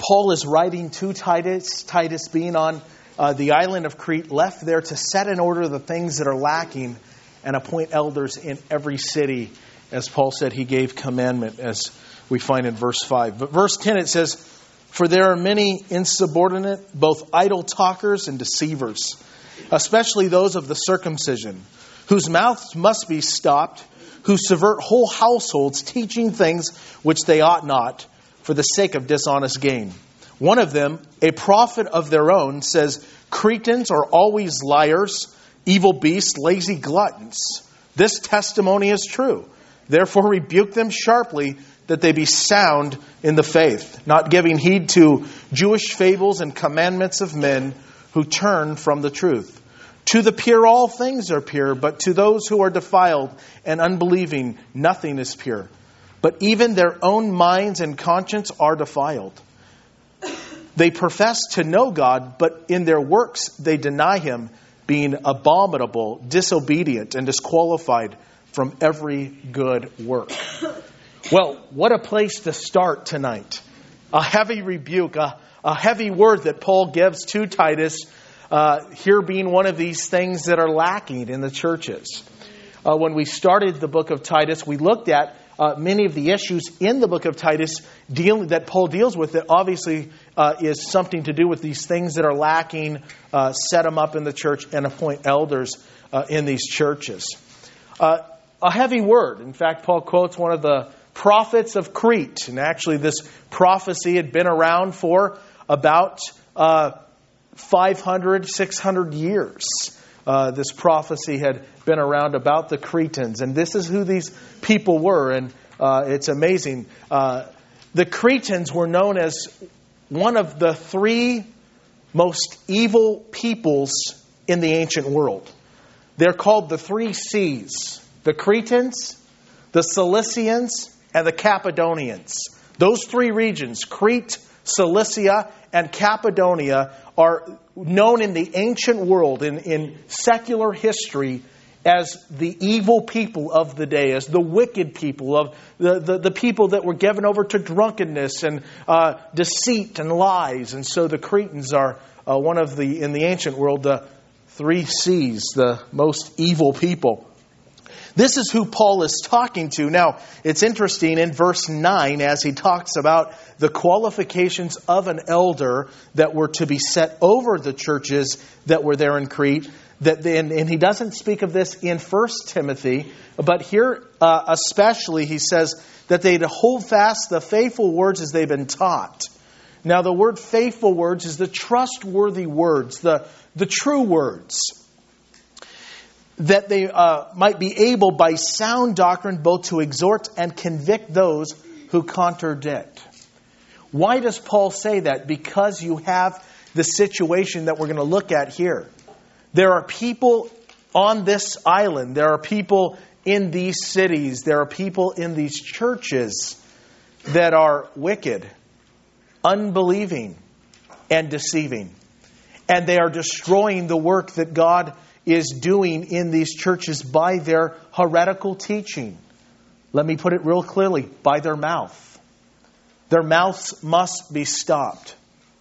Paul is writing to Titus. Titus, being on the island of Crete, left there to set in order the things that are lacking and appoint elders in every city. As Paul said, he gave commandment, as we find in verse 5. But verse 10, it says, "For there are many insubordinate, both idle talkers and deceivers, especially those of the circumcision, whose mouths must be stopped, who subvert whole households, teaching things which they ought not, for the sake of dishonest gain. One of them, a prophet of their own, says, Cretans are always liars, evil beasts, lazy gluttons. This testimony is true. Therefore rebuke them sharply, that they be sound in the faith, not giving heed to Jewish fables and commandments of men who turn from the truth. To the pure all things are pure, but to those who are defiled and unbelieving nothing is pure. But even their own minds and conscience are defiled. They profess to know God, but in their works they deny Him, being abominable, disobedient, and disqualified from every good work." Well, what a place to start tonight. A heavy rebuke, a heavy word that Paul gives to Titus, here being one of these things that are lacking in the churches. When we started the book of Titus, we looked at many of the issues in the book of Titus that Paul deals with that obviously is something to do with these things that are lacking, set them up in the church and appoint elders in these churches. A heavy word. In fact, Paul quotes one of the prophets of Crete. And actually this prophecy had been around for about 500, 600 years. This prophecy had been around about the Cretans. And this is who these people were. And it's amazing. The Cretans were known as one of the three most evil peoples in the ancient world. They're called the three C's. The Cretans, the Cilicians, and the Cappadonians. Those three regions, Crete, Cilicia, and Cappadonia, are known in the ancient world, in secular history, as the evil people of the day, as the wicked people, of the people that were given over to drunkenness and deceit and lies. And so the Cretans are one of in the ancient world, the three C's, the most evil people. This is who Paul is talking to. Now, it's interesting in verse 9 as he talks about the qualifications of an elder that were to be set over the churches that were there in Crete. And he doesn't speak of this in 1 Timothy, but here especially he says that they hold fast the faithful words as they've been taught. Now, the word faithful words is the trustworthy words, the true words, that they might be able by sound doctrine both to exhort and convict those who contradict. Why does Paul say that? Because you have the situation that we're going to look at here. There are people on this island. There are people in these cities. There are people in these churches that are wicked, unbelieving, and deceiving. And they are destroying the work that God is doing in these churches by their heretical teaching. Let me put it real clearly, by their mouth. Their mouths must be stopped.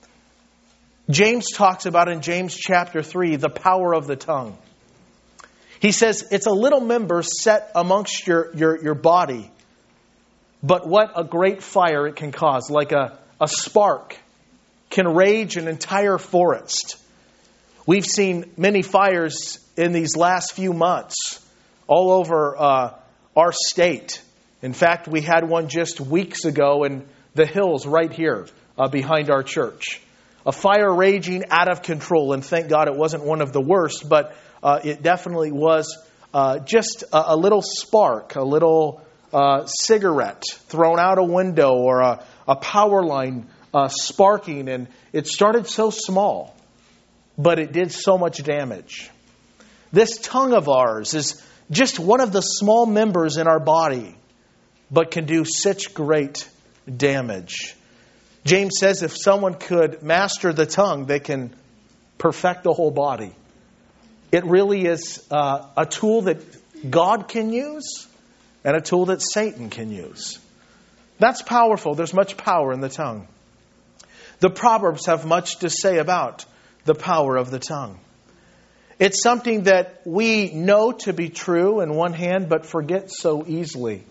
James talks about in James chapter 3, the power of the tongue. He says, it's a little member set amongst your body, but what a great fire it can cause. Like a spark can rage an entire forest. We've seen many fires in these last few months all over our state. In fact, we had one just weeks ago in the hills right here behind our church. A fire raging out of control. And thank God it wasn't one of the worst, but it definitely was just a little spark, a little cigarette thrown out a window or a power line sparking. And it started so small, but it did so much damage. This tongue of ours is just one of the small members in our body, but can do such great damage. James says if someone could master the tongue, they can perfect the whole body. It really is a tool that God can use and a tool that Satan can use. That's powerful. There's much power in the tongue. The Proverbs have much to say about the power of the tongue. It's something that we know to be true in one hand, but forget so easily.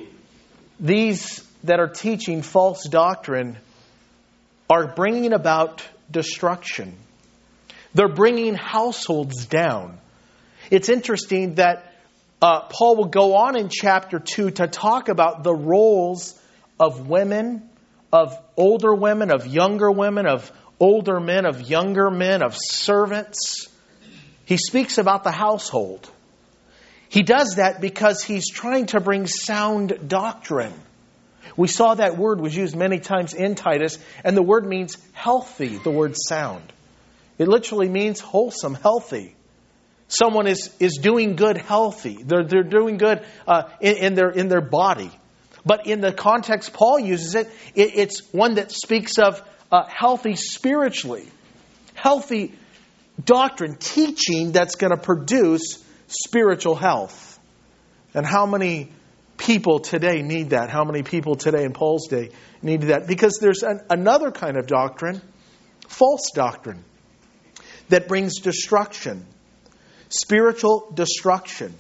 These that are teaching false doctrine are bringing about destruction. They're bringing households down. It's interesting that Paul will go on in chapter 2 to talk about the roles of women, of older women, of younger women, of older men, of younger men, of servants. He speaks about the household. He does that because he's trying to bring sound doctrine. We saw that word was used many times in Titus, and the word means healthy, the word sound. It literally means wholesome, healthy. Someone is doing good, healthy. They're doing good in their body. But in the context Paul uses it, it's one that speaks of healthy spiritually. Healthy doctrine, teaching that's going to produce spiritual health. And how many people today need that? How many people today in Paul's day need that? Because there's another kind of doctrine, false doctrine, that brings destruction. Spiritual destruction.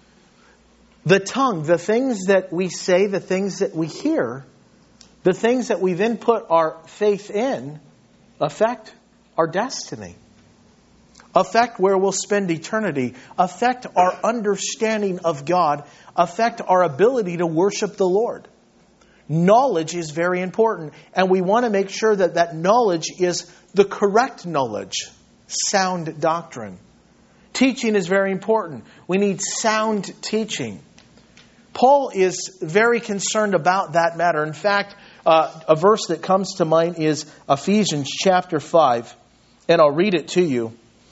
The tongue, the things that we say, the things that we hear, the things that we then put our faith in, affect our destiny. Affect where we'll spend eternity. Affect our understanding of God. Affect our ability to worship the Lord. Knowledge is very important. And we want to make sure that that knowledge is the correct knowledge. Sound doctrine. Teaching is very important. We need sound teaching. Paul is very concerned about that matter. In fact, a verse that comes to mind is Ephesians chapter 5. And I'll read it to you.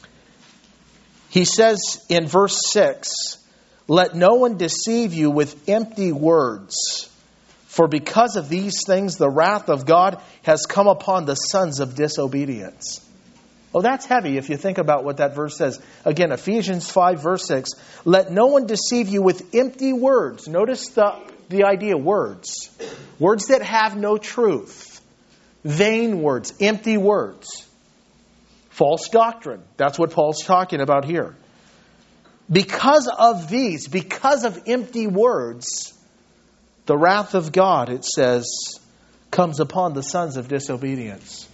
He says in verse 6, "Let no one deceive you with empty words, for because of these things the wrath of God has come upon the sons of disobedience." Oh, that's heavy if you think about what that verse says. Again, Ephesians 5 verse 6, "Let no one deceive you with empty words." Notice the idea, words. Words that have no truth. Vain words, empty words. False doctrine. That's what Paul's talking about here. Because of these, because of empty words, the wrath of God, it says, comes upon the sons of disobedience.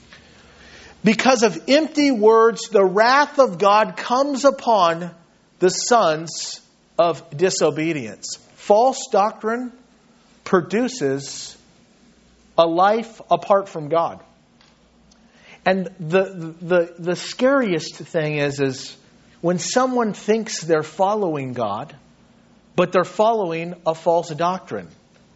Because of empty words, the wrath of God comes upon the sons of disobedience. False doctrine produces a life apart from God. And the scariest thing is when someone thinks they're following God, but they're following a false doctrine.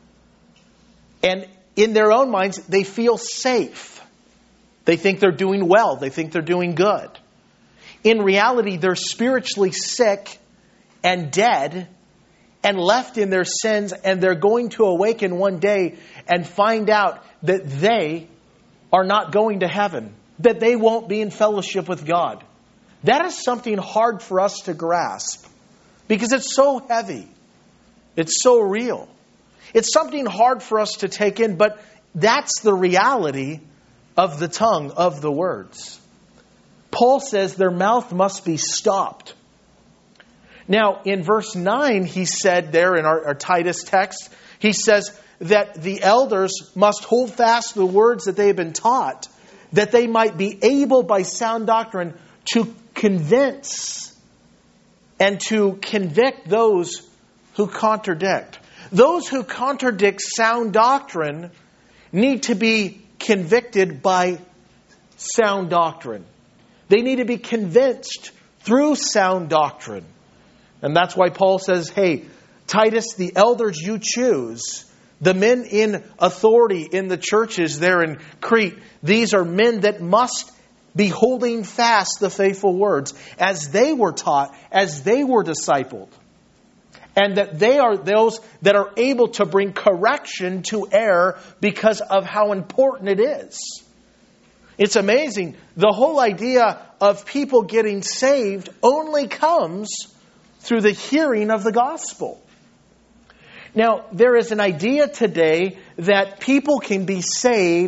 And in their own minds, they feel safe. They think they're doing well. They think they're doing good. In reality, they're spiritually sick and dead and left in their sins, and they're going to awaken one day and find out that they are not going to heaven, that they won't be in fellowship with God. That is something hard for us to grasp because it's so heavy. It's so real. It's something hard for us to take in, but that's the reality of the tongue, of the words. Paul says their mouth must be stopped. Now, in verse 9, he said there in our Titus text, he says that the elders must hold fast the words that they have been taught, that they might be able by sound doctrine to convince and to convict those who contradict. Those who contradict sound doctrine need to be convicted by sound doctrine. They need to be convinced through sound doctrine. And that's why Paul says, hey, Titus, the elders you choose, the men in authority in the churches there in Crete, these are men that must be holding fast the faithful words as they were taught, as they were discipled. And that they are those that are able to bring correction to error because of how important it is. It's amazing. The whole idea of people getting saved only comes through the hearing of the gospel. Now, there is an idea today that people can be saved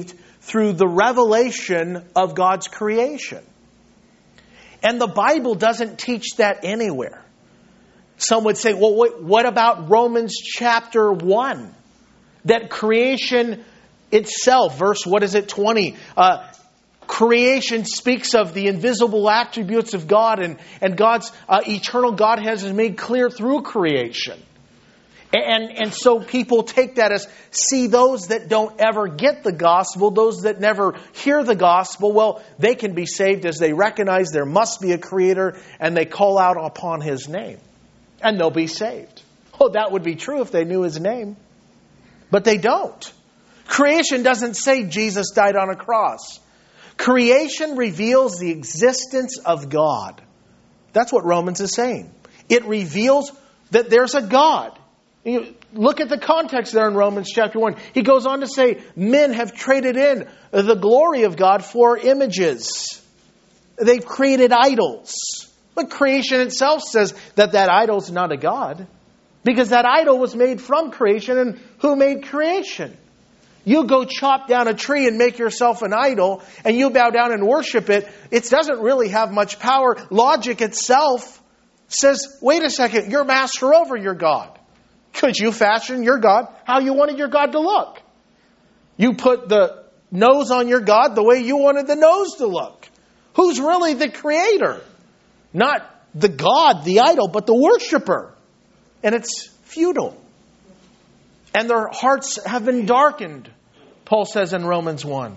through the revelation of God's creation. And the Bible doesn't teach that anywhere. Some would say, well, what about Romans chapter 1? That creation itself, verse, 20? Creation speaks of the invisible attributes of God, and God's eternal Godhead is made clear through creation. And so people take that as, see, those that don't ever get the gospel, those that never hear the gospel, well, they can be saved as they recognize there must be a creator and they call out upon his name. And they'll be saved. Oh, that would be true if they knew his name. But they don't. Creation doesn't say Jesus died on a cross. Creation reveals the existence of God. That's what Romans is saying. It reveals that there's a God. You look at the context there in Romans chapter 1. He goes on to say, men have traded in the glory of God for images. They've created idols. But creation itself says that idol is not a God. Because that idol was made from creation. And who made creation? You go chop down a tree and make yourself an idol, and you bow down and worship it. It doesn't really have much power. Logic itself says, wait a second, you're master over your God. Could you fashion your God how you wanted your God to look? You put the nose on your God the way you wanted the nose to look. Who's really the creator? Not the God, the idol, but the worshiper. And it's futile. And their hearts have been darkened, Paul says in Romans 1.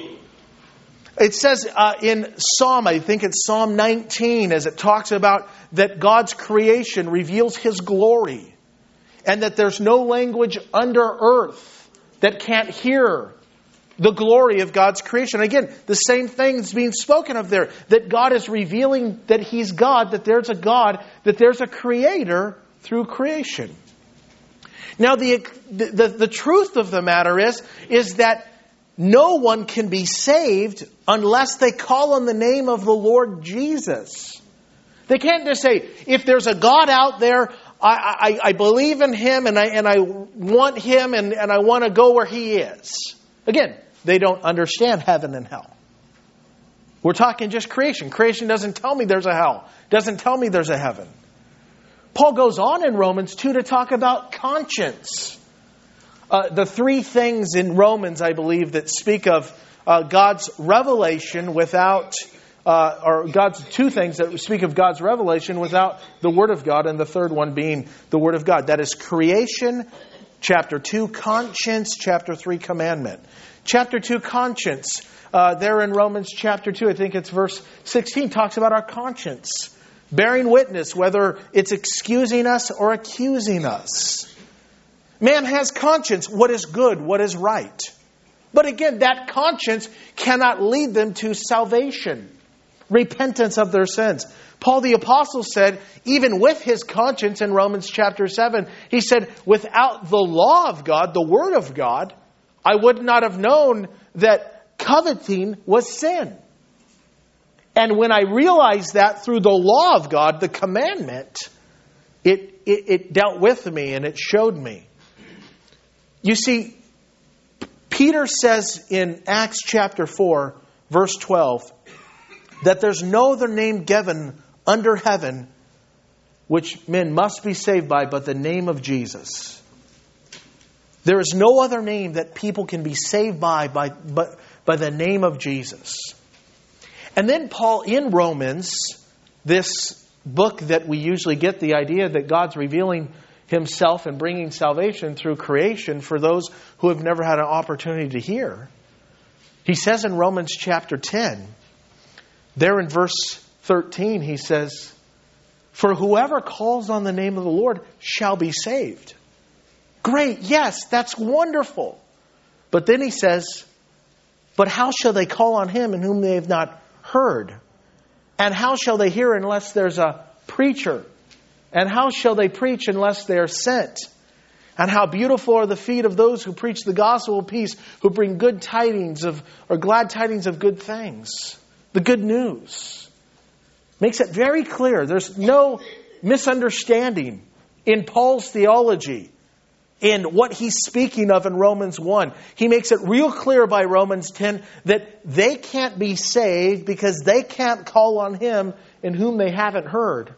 It says in Psalm, I think it's Psalm 19, as it talks about that God's creation reveals His glory. And that there's no language under earth that can't hear the glory of God's creation. Again, the same thing's being spoken of there. That God is revealing that He's God, that there's a God, that there's a creator through creation. Now, the truth of the matter is that no one can be saved unless they call on the name of the Lord Jesus. They can't just say, if there's a God out there, I believe in Him and I want Him and I want to go where He is. Again, they don't understand heaven and hell. We're talking just creation. Creation doesn't tell me there's a hell. Doesn't tell me there's a heaven. Paul goes on in Romans 2 to talk about conscience. The three things in Romans, I believe, that speak of God's revelation without... or God's two things that speak of God's revelation without the Word of God, and the third one being the Word of God. That is creation, chapter 2, conscience, chapter 3, commandment. Chapter 2, conscience, there in Romans chapter 2, I think it's verse 16, talks about our conscience. Bearing witness, whether it's excusing us or accusing us. Man has conscience, what is good, what is right. But again, that conscience cannot lead them to salvation. Repentance of their sins. Paul the Apostle said, even with his conscience in Romans chapter 7, he said, without the law of God, the Word of God, I would not have known that coveting was sin. And when I realized that through the law of God, the commandment, it dealt with me and it showed me. You see, Peter says in Acts chapter 4, verse 12, that there's no other name given under heaven which men must be saved by but the name of Jesus. There is no other name that people can be saved by the name of Jesus. And then Paul in Romans, this book that we usually get the idea that God's revealing Himself and bringing salvation through creation for those who have never had an opportunity to hear. He says in Romans chapter 10, there in verse 13, he says, for whoever calls on the name of the Lord shall be saved. Great, yes, that's wonderful. But then he says, but how shall they call on Him in whom they have not heard? And how shall they hear unless there's a preacher? And how shall they preach unless they are sent? And how beautiful are the feet of those who preach the gospel of peace, who bring good tidings or glad tidings of good things. The good news. Makes it very clear. There's no misunderstanding in Paul's theology. in what he's speaking of in Romans 1. He makes it real clear by Romans 10 that they can't be saved because they can't call on him in whom they haven't heard.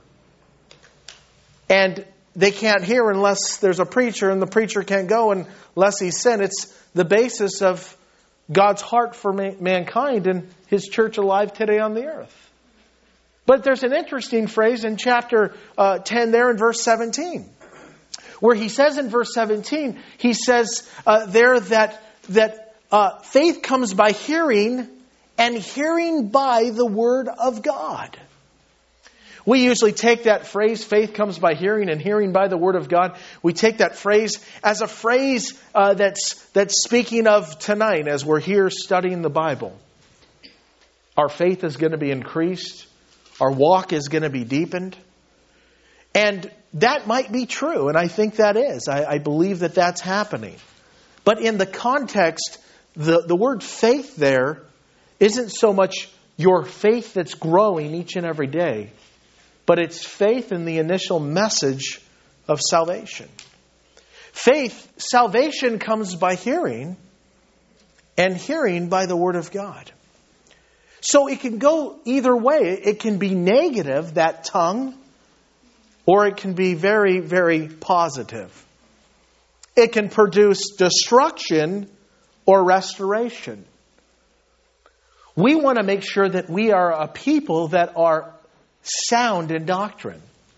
And they can't hear unless there's a preacher, and the preacher can't go unless he's sent. It's the basis of God's heart for mankind and his church alive today on the earth. But there's an interesting phrase in chapter 10 there in verse 17. Where he says in verse 17, he says there that faith comes by hearing, and hearing by the word of God. We usually take that phrase, faith comes by hearing and hearing by the word of God. We take that phrase as a phrase that's speaking of tonight as we're here studying the Bible. Our faith is going to be increased. Our walk is going to be deepened. And that might be true, and I think that is. I believe that that's happening. But in the context, the word faith there isn't so much your faith that's growing each and every day, but it's faith in the initial message of salvation. Salvation comes by hearing, and hearing by the word of God. So it can go either way. It can be negative, that tongue, or it can be very, very positive. It can produce destruction or restoration. We want to make sure that we are a people that are sound in doctrine.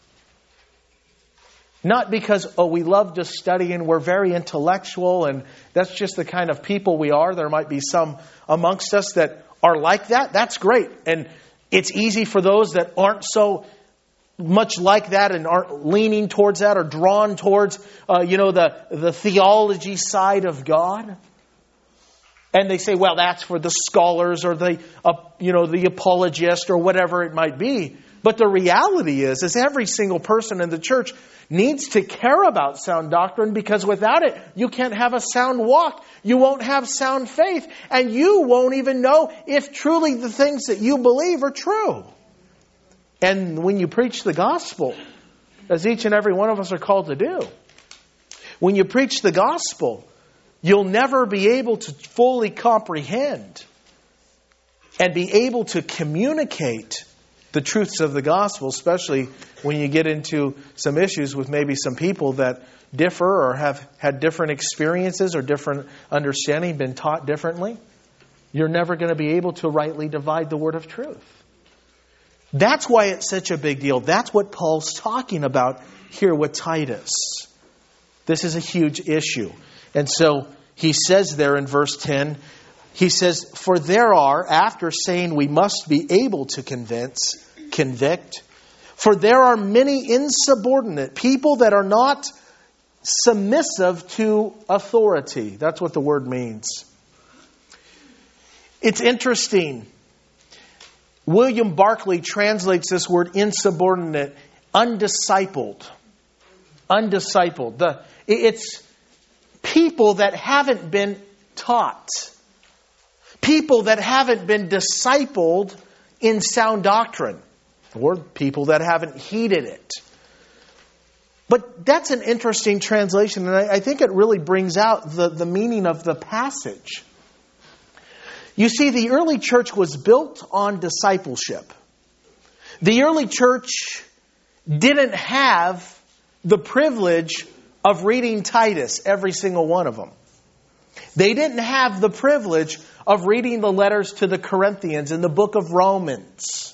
Not because, we love to study and we're very intellectual and that's just the kind of people we are. There might be some amongst us that are like that. That's great. And it's easy for those that aren't so much like that and aren't leaning towards that or drawn towards, the theology side of God. And they say, well, that's for the scholars or the apologist or whatever it might be. But the reality is every single person in the church needs to care about sound doctrine, because without it, you can't have a sound walk. You won't have sound faith. And you won't even know if truly the things that you believe are true. And when you preach the gospel, as each and every one of us are called to do, when you preach the gospel, you'll never be able to fully comprehend and be able to communicate the truths of the gospel, especially when you get into some issues with maybe some people that differ or have had different experiences or different understanding, been taught differently. You're never going to be able to rightly divide the word of truth. That's why it's such a big deal. That's what Paul's talking about here with Titus. This is a huge issue. And so he says there in verse 10, he says, for there are, after saying we must be able to convict, for there are many insubordinate people that are not submissive to authority. That's what the word means. It's interesting. William Barclay translates this word insubordinate, undiscipled. Undiscipled. It's people that haven't been taught. People that haven't been discipled in sound doctrine. Or people that haven't heeded it. But that's an interesting translation, and I think it really brings out the meaning of the passage. You see, the early church was built on discipleship. The early church didn't have the privilege of reading Titus, every single one of them. They didn't have the privilege of reading the letters to the Corinthians and the book of Romans,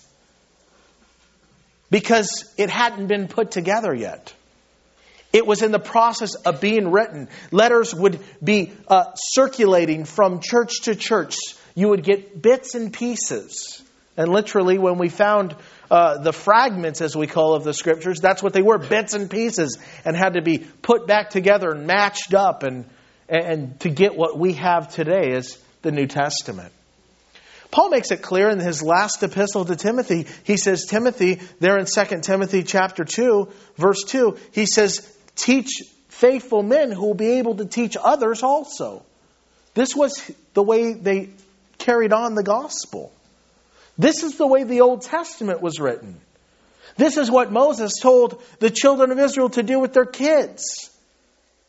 because it hadn't been put together yet. It was in the process of being written. Letters would be circulating from church to church. You would get bits and pieces. And literally, when we found the fragments, as we call of the Scriptures, that's what they were, bits and pieces, and had to be put back together and matched up and to get what we have today as the New Testament. Paul makes it clear in his last epistle to Timothy. He says, Timothy, there in 2 Timothy chapter 2, verse 2, he says, teach faithful men who will be able to teach others also. This was the way they carried on the gospel. This is the way the Old Testament was written. This is what Moses told the children of Israel to do with their kids.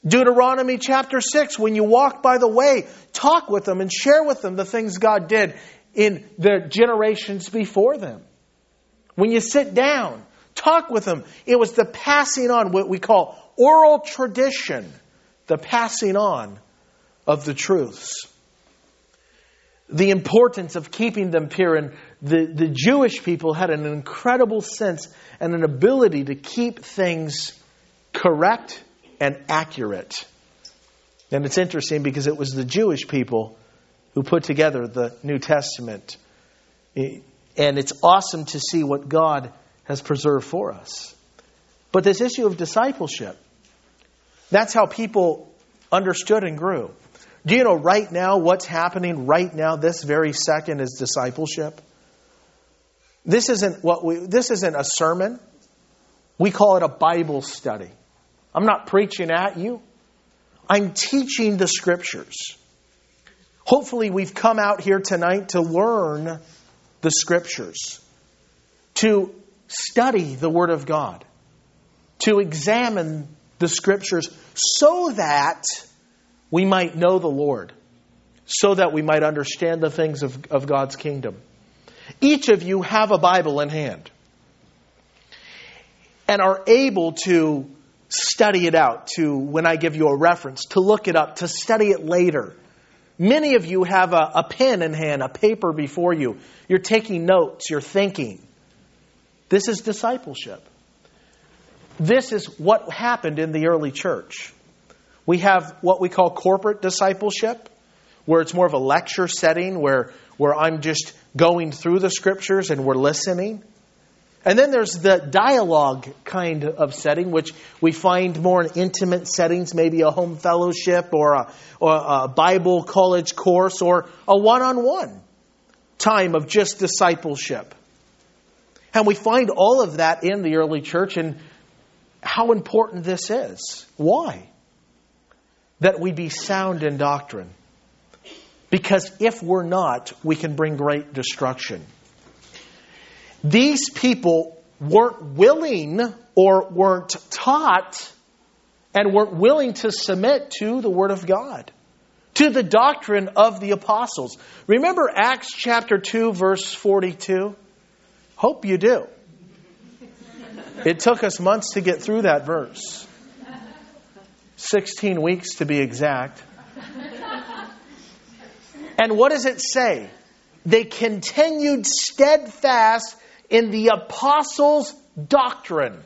Deuteronomy chapter 6, when you walk by the way, talk with them and share with them the things God did in the generations before them. When you sit down, talk with them. It was the passing on, what we call oral tradition, the passing on of the truths. The importance of keeping them pure. And the Jewish people had an incredible sense and an ability to keep things correct and accurate. And it's interesting because it was the Jewish people who put together the New Testament. And it's awesome to see what God has preserved for us. But this issue of discipleship, that's how people understood and grew. Do you know right now what's happening right now, this very second, is discipleship? This isn't a sermon. We call it a Bible study. I'm not preaching at you. I'm teaching the Scriptures. Hopefully we've come out here tonight to learn the Scriptures, to study the Word of God, to examine the Scriptures so that we might know the Lord, so that we might understand the things of God's kingdom. Each of you have a Bible in hand and are able to study it out, to, when I give you a reference, to look it up, to study it later. Many of you have a pen in hand, a paper before you. You're taking notes, you're thinking. This is discipleship. This is what happened in the early church. We have what we call corporate discipleship, where it's more of a lecture setting, where I'm just going through the Scriptures and we're listening. And then there's the dialogue kind of setting, which we find more in intimate settings, maybe a home fellowship or a Bible college course or a one-on-one time of just discipleship. And we find all of that in the early church, and how important this is. Why? That we be sound in doctrine. Because if we're not, we can bring great destruction. These people weren't willing or weren't taught and weren't willing to submit to the Word of God, to the doctrine of the apostles. Remember Acts chapter 2, verse 42? Hope you do. It took us months to get through that verse. 16 weeks to be exact. And what does it say? They continued steadfast in the apostles' doctrine.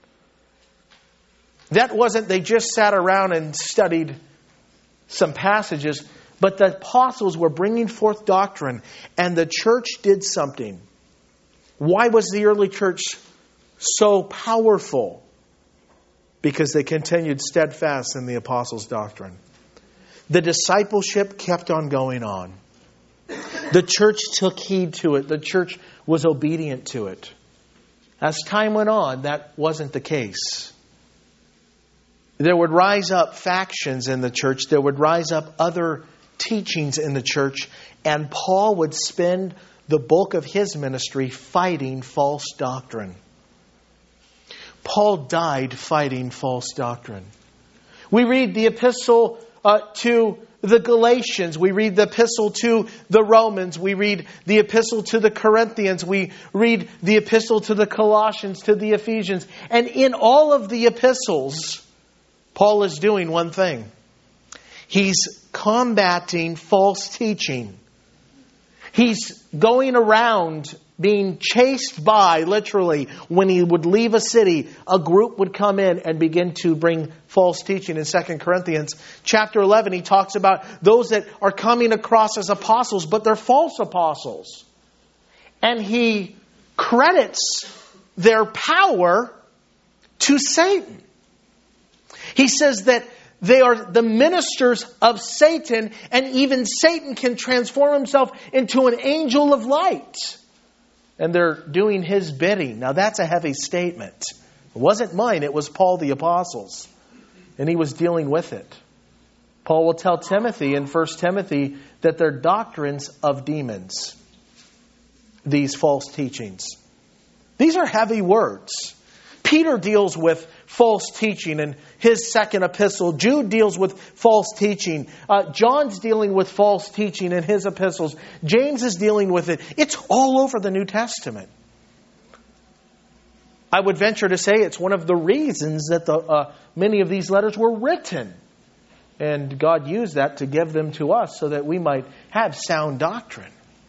That wasn't they just sat around and studied some passages, but the apostles were bringing forth doctrine, and the church did something. Why was the early church so powerful? Because they continued steadfast in the apostles' doctrine. The discipleship kept on going on. The church took heed to it. The church was obedient to it. As time went on, that wasn't the case. There would rise up factions in the church. There would rise up other teachings in the church. And Paul would spend the bulk of his ministry fighting false doctrine. Paul died fighting false doctrine. We read the epistle to the Galatians. We read the epistle to the Romans. We read the epistle to the Corinthians. We read the epistle to the Colossians, to the Ephesians. And in all of the epistles, Paul is doing one thing. He's combating false teaching. He's going around being chased by, literally, when he would leave a city, a group would come in and begin to bring false teaching. In 2 Corinthians chapter 11, he talks about those that are coming across as apostles, but they're false apostles. And he credits their power to Satan. He says that they are the ministers of Satan, and even Satan can transform himself into an angel of light. And they're doing his bidding. Now that's a heavy statement. It wasn't mine, it was Paul the Apostle's. And he was dealing with it. Paul will tell Timothy in 1 Timothy that they're doctrines of demons. These false teachings. These are heavy words. Peter deals with false teaching in his second epistle. Jude deals with false teaching. John's dealing with false teaching in his epistles. James is dealing with it. It's all over the New Testament. I would venture to say it's one of the reasons that many of these letters were written. And God used that to give them to us so that we might have sound doctrine.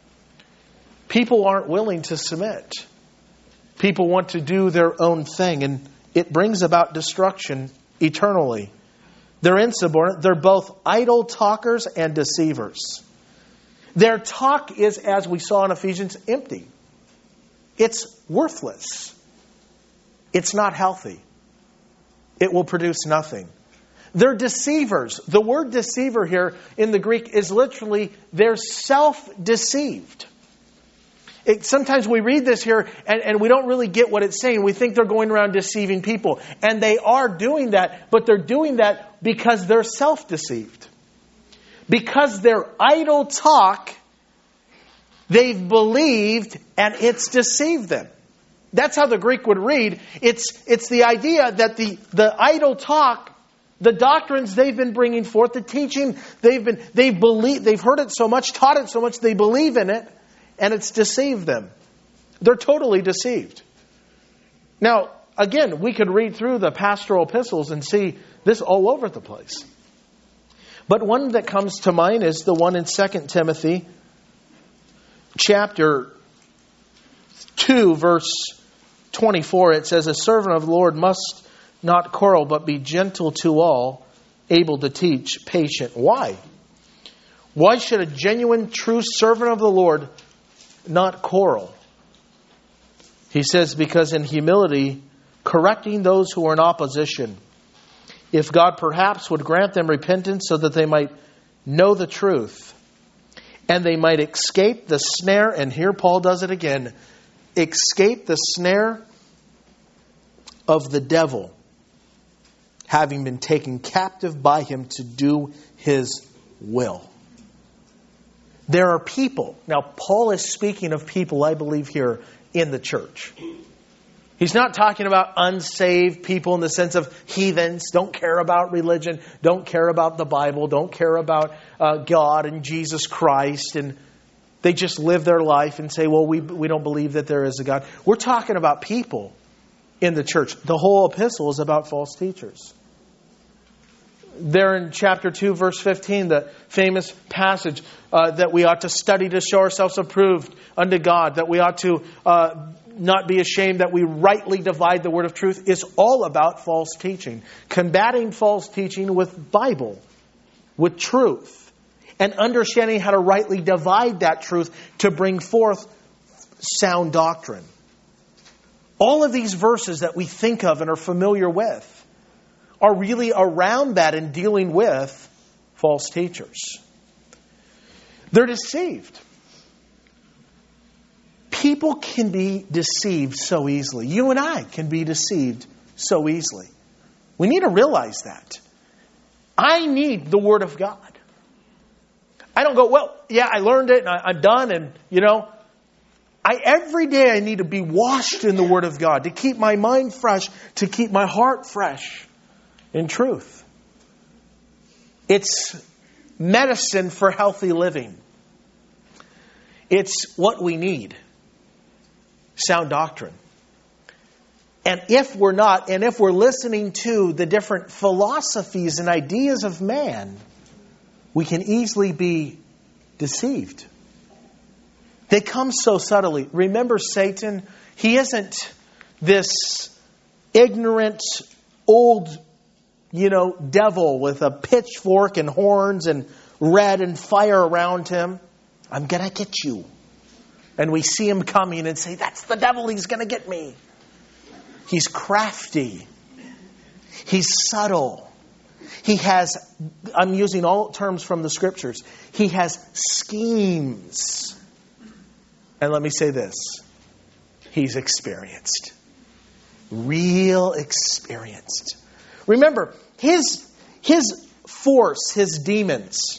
People aren't willing to submit. People want to do their own thing, and it brings about destruction eternally. They're insubordinate. They're both idle talkers and deceivers. Their talk is, as we saw in Ephesians, empty. It's worthless. It's not healthy. It will produce nothing. They're deceivers. The word deceiver here in the Greek is literally they're self-deceived. Sometimes we read this here and we don't really get what it's saying. We think they're going around deceiving people. And they are doing that, but they're doing that because they're self-deceived. Because their idle talk, they've believed and it's deceived them. That's how the Greek would read. It's the idea that the idle talk, the doctrines they've been bringing forth, the teaching they've heard it so much, taught it so much, they believe in it. And it's deceived them. They're totally deceived. Now, again, we could read through the pastoral epistles and see this all over the place. But one that comes to mind is the one in 2 Timothy chapter 2, verse 24. It says, "A servant of the Lord must not quarrel, but be gentle to all, able to teach, patient." Why? Why should a genuine, true servant of the Lord not quarrel? He says, because in humility, correcting those who are in opposition, if God perhaps would grant them repentance so that they might know the truth and they might escape the snare, and here Paul does it again, escape the snare of the devil, having been taken captive by him to do his will. There are people. Now, Paul is speaking of people, I believe, here in the church. He's not talking about unsaved people in the sense of heathens, don't care about religion, don't care about the Bible, don't care about God and Jesus Christ, and they just live their life and say, well, we don't believe that there is a God. We're talking about people in the church. The whole epistle is about false teachers. There in chapter 2, verse 15, the famous passage that we ought to study to show ourselves approved unto God, that we ought to not be ashamed, that we rightly divide the word of truth, is all about false teaching. Combating false teaching with Bible, with truth, and understanding how to rightly divide that truth to bring forth sound doctrine. All of these verses that we think of and are familiar with are really around that and dealing with false teachers. They're deceived. People can be deceived so easily. You and I can be deceived so easily. We need to realize that. I need the Word of God. I don't go, well, yeah, I learned it and I'm done, and every day I need to be washed in the Word of God to keep my mind fresh, to keep my heart fresh in truth. It's medicine for healthy living. It's what we need. Sound doctrine. And if we're not, and if we're listening to the different philosophies and ideas of man, we can easily be deceived. They come so subtly. Remember Satan? He isn't this ignorant, old, devil with a pitchfork and horns and red and fire around him. I'm going to get you. And we see him coming and say, that's the devil, he's going to get me. He's crafty. He's subtle. He has, I'm using all terms from the scriptures, he has schemes. And let me say this, he's experienced. Real experienced. Remember, his force, his demons,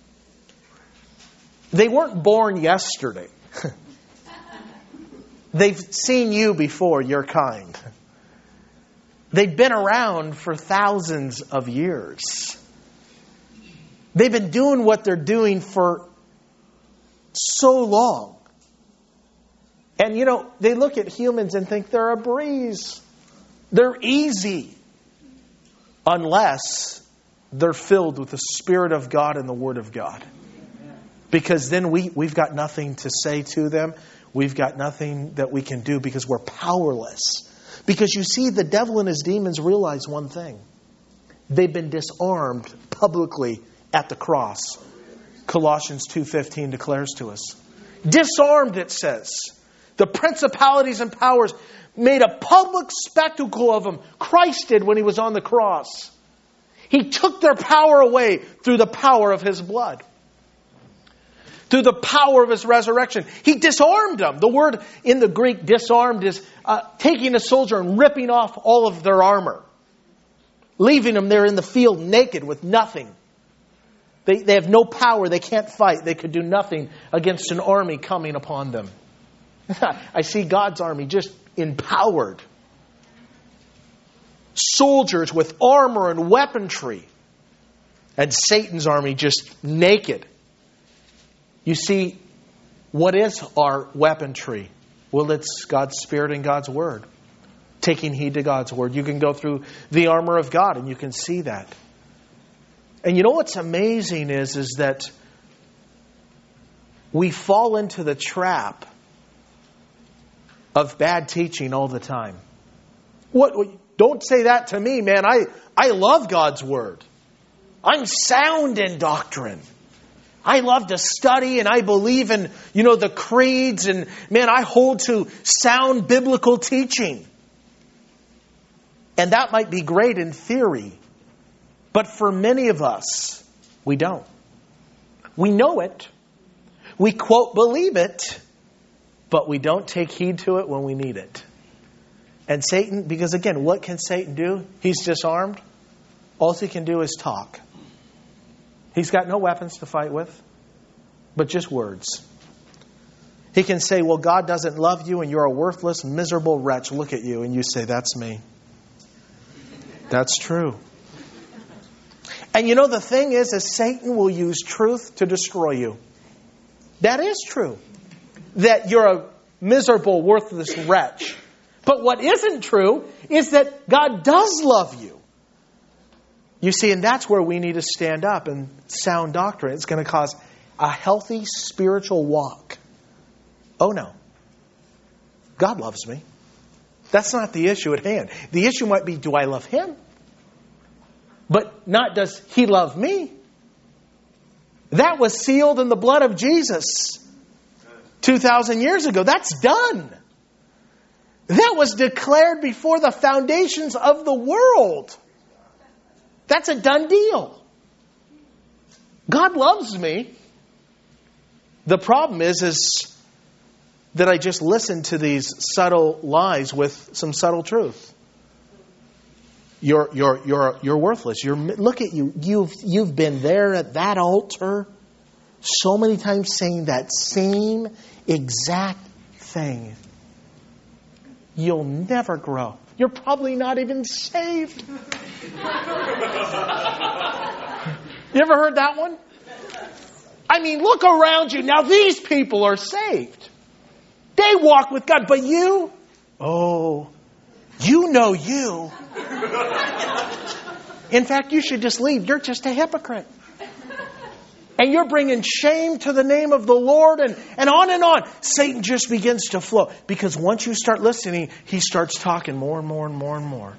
they weren't born yesterday. They've seen you before, your kind. They've been around for thousands of years. They've been doing what they're doing for so long. And they look at humans and think they're a breeze. They're easy. Unless they're filled with the Spirit of God and the Word of God. Because then we've got nothing to say to them. We've got nothing that we can do because we're powerless. Because you see, the devil and his demons realize one thing. They've been disarmed publicly at the cross. Colossians 2:15 declares to us. Disarmed, it says. The principalities and powers made a public spectacle of them. Christ did when He was on the cross. He took their power away through the power of His blood. Through the power of His resurrection. He disarmed them. The word in the Greek, disarmed, is taking a soldier and ripping off all of their armor. Leaving them there in the field naked with nothing. They have no power. They can't fight. They could do nothing against an army coming upon them. I see God's army just empowered. Soldiers with armor and weaponry. And Satan's army just naked. You see, what is our weaponry? Well, it's God's Spirit and God's Word. Taking heed to God's Word. You can go through the armor of God and you can see that. And you know what's amazing is that we fall into the trap of bad teaching all the time. Don't say that to me, man. I love God's Word. I'm sound in doctrine. I love to study and I believe in, the creeds, and man, I hold to sound biblical teaching. And that might be great in theory. But for many of us, we don't. We know it. We quote believe it, but we don't take heed to it when we need it. And Satan, because again, what can Satan do? He's disarmed. All he can do is talk. He's got no weapons to fight with, but just words. He can say, well, God doesn't love you and you're a worthless, miserable wretch. Look at you. And you say, that's me. That's true. And the thing is Satan will use truth to destroy you. That is true. That you're a miserable, worthless wretch. But what isn't true is that God does love you. You see, and that's where we need to stand up and sound doctrine. It's going to cause a healthy spiritual walk. Oh no. God loves me. That's not the issue at hand. The issue might be, do I love Him? But not does He love me. That was sealed in the blood of Jesus 2,000 years ago. That's done. That was declared before the foundations of the world. That's a done deal. God loves me. The problem is that I just listen to these subtle lies with some subtle truth. You're worthless. Look at you. You've been there at that altar so many times saying that same exact thing. You'll never grow. You're probably not even saved. You ever heard that one? I mean, look around you. Now these people are saved. They walk with God. But you? Oh, you know you. In fact, you should just leave. You're just a hypocrite. And you're bringing shame to the name of the Lord, and on and on. Satan just begins to flow. Because once you start listening, he starts talking more and more and more and more.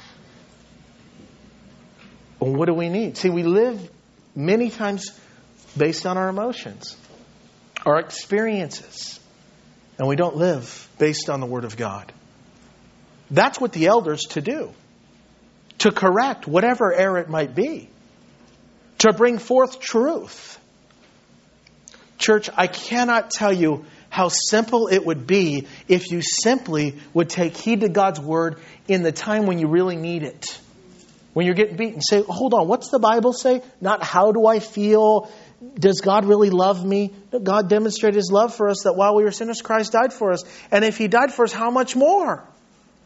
Well, what do we need? See, we live many times based on our emotions, our experiences. And we don't live based on the Word of God. That's what the elders to do. To correct whatever error it might be. To bring forth truth. Church, I cannot tell you how simple it would be if you simply would take heed to God's Word in the time when you really need it. When you're getting beaten, say, hold on, what's the Bible say? Not how do I feel? Does God really love me? God demonstrated His love for us that while we were sinners, Christ died for us. And if He died for us, how much more?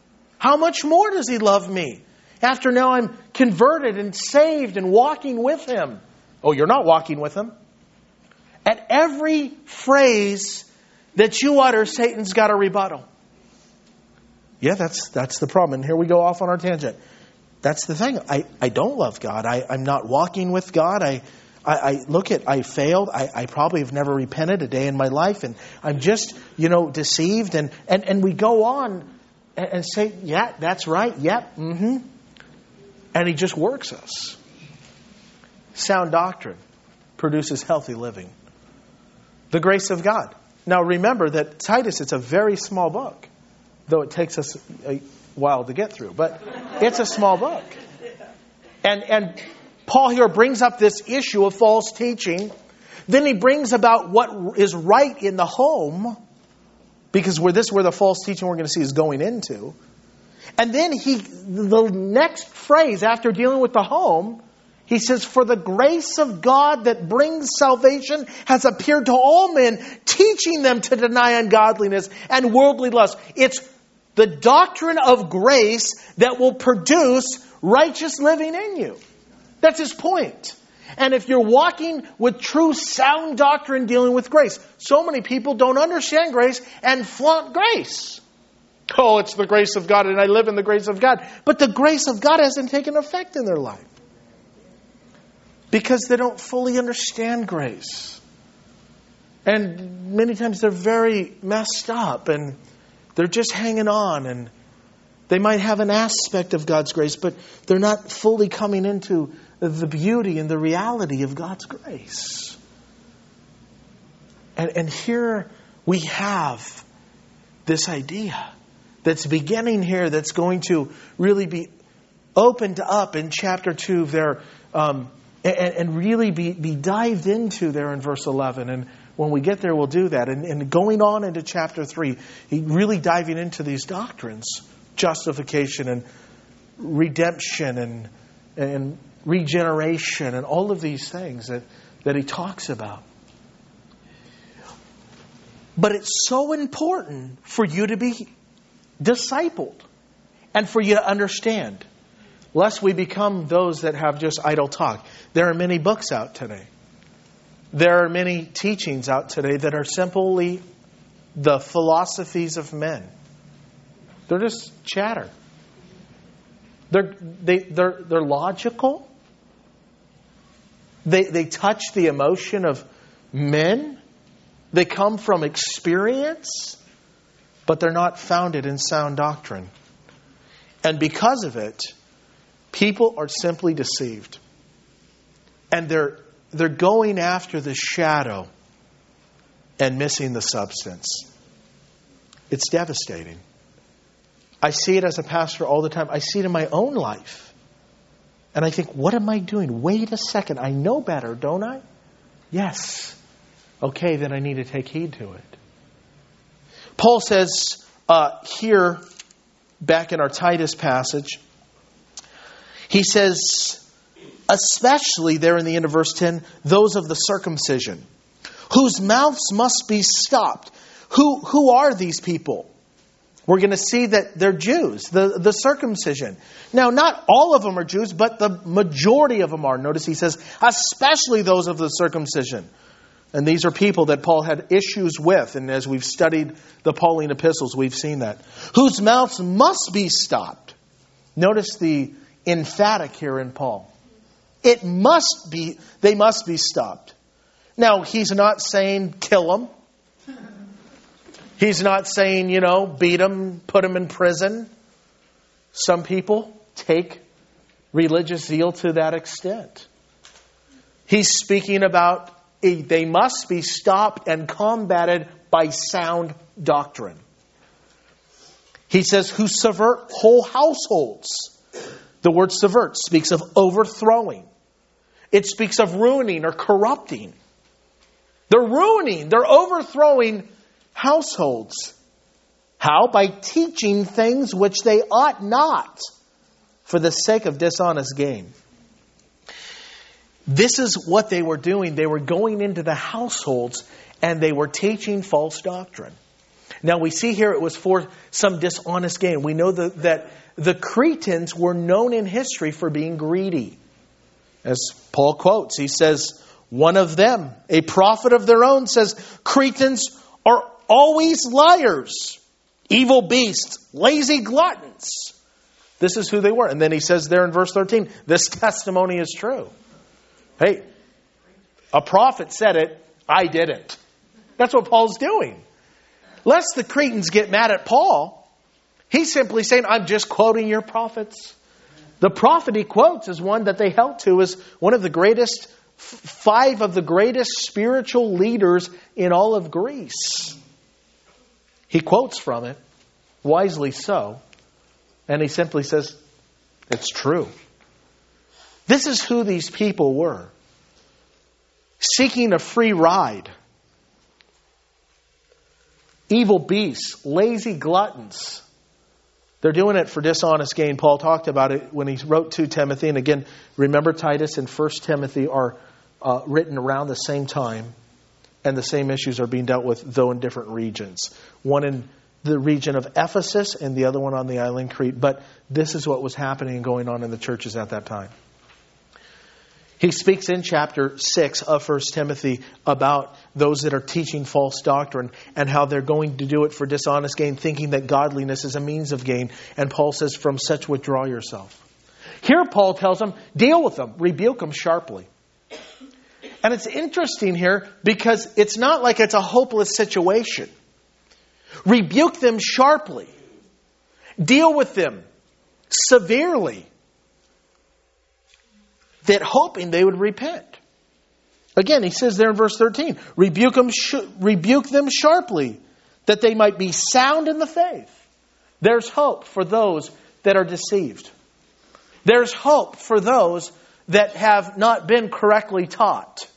how much more does He love me? After now I'm converted and saved and walking with Him. Oh, you're not walking with Him? At every phrase that you utter, Satan's got a rebuttal. Yeah, that's the problem. And here we go off on our tangent. That's the thing. I don't love God. I'm not walking with God. I failed. I probably have never repented a day in my life. And I'm just, deceived. And we go on and say, yeah, that's right. Yep. Mm-hmm. And he just works us. Sound doctrine produces healthy living. The grace of God. Now remember that Titus, it's a very small book. Though it takes us a while to get through. But it's a small book. And Paul here brings up this issue of false teaching. Then he brings about what is right in the home. Because where the false teaching we're going to see is going into. And then the next phrase after dealing with the home, he says, for the grace of God that brings salvation has appeared to all men, teaching them to deny ungodliness and worldly lust. It's the doctrine of grace that will produce righteous living in you. That's his point. And if you're walking with true sound doctrine dealing with grace, so many people don't understand grace and flaunt grace. Oh, it's the grace of God and I live in the grace of God. But the grace of God hasn't taken effect in their life. Because they don't fully understand grace. And many times they're very messed up and they're just hanging on. And they might have an aspect of God's grace, but they're not fully coming into the beauty and the reality of God's grace. And here we have this idea that's beginning here, that's going to really be opened up in chapter 2 there, and really be dived into there in verse 11. And when we get there, we'll do that. And going on into chapter 3, really diving into these doctrines, justification and redemption and regeneration and all of these things that he talks about. But it's so important for you to be discipled and for you to understand, lest we become those that have just idle talk. There are many books out today. There are many teachings out today that are simply the philosophies of men. They're just chatter. They're logical. They touch the emotion of men. They come from experience, but they're not founded in sound doctrine. And because of it, people are simply deceived. And they're going after the shadow and missing the substance. It's devastating. I see it as a pastor all the time. I see it in my own life. And I think, what am I doing? Wait a second. I know better, don't I? Yes. Okay, then I need to take heed to it. Paul says here, back in our Titus passage, he says, especially there in the end of verse 10, those of the circumcision, whose mouths must be stopped. Who are these people? We're going to see that they're Jews, the circumcision. Now, not all of them are Jews, but the majority of them are. Notice he says, especially those of the circumcision. And these are people that Paul had issues with. And as we've studied the Pauline epistles, we've seen that. Whose mouths must be stopped. Notice the emphatic here in Paul. They must be stopped. Now, he's not saying kill them. He's not saying, beat them, put them in prison. Some people take religious zeal to that extent. He's speaking about they must be stopped and combated by sound doctrine. He says, who subvert whole households. The word subvert speaks of overthrowing. It speaks of ruining or corrupting. They're ruining, they're overthrowing households. How? By teaching things which they ought not, for the sake of dishonest gain. This is what they were doing. They were going into the households and they were teaching false doctrine. Now we see here it was for some dishonest gain. We know that the Cretans were known in history for being greedy. As Paul quotes, he says, one of them, a prophet of their own, says, Cretans are always liars, evil beasts, lazy gluttons. This is who they were. And then he says there in verse 13, this testimony is true. Hey, a prophet said it, I didn't. That's what Paul's doing. Lest the Cretans get mad at Paul, he's simply saying, I'm just quoting your prophets. The prophet he quotes is one that they held to as one of the greatest, 5 of the greatest spiritual leaders in all of Greece. He quotes from it, wisely so, and he simply says, it's true. This is who these people were. Seeking a free ride. Evil beasts, lazy gluttons. They're doing it for dishonest gain. Paul talked about it when he wrote to Timothy. And again, remember Titus and 1 Timothy are written around the same time. And the same issues are being dealt with, though in different regions. One in the region of Ephesus and the other one on the island Crete. But this is what was happening and going on in the churches at that time. He speaks in chapter 6 of 1 Timothy about those that are teaching false doctrine and how they're going to do it for dishonest gain, thinking that godliness is a means of gain. And Paul says, from such withdraw yourself. Here Paul tells them, deal with them, rebuke them sharply. And it's interesting here because it's not like it's a hopeless situation. Rebuke them sharply. Deal with them severely. That hoping they would repent. Again, he says there in verse 13, rebuke them sharply, that they might be sound in the faith. There's hope for those that are deceived. There's hope for those that have not been correctly taught.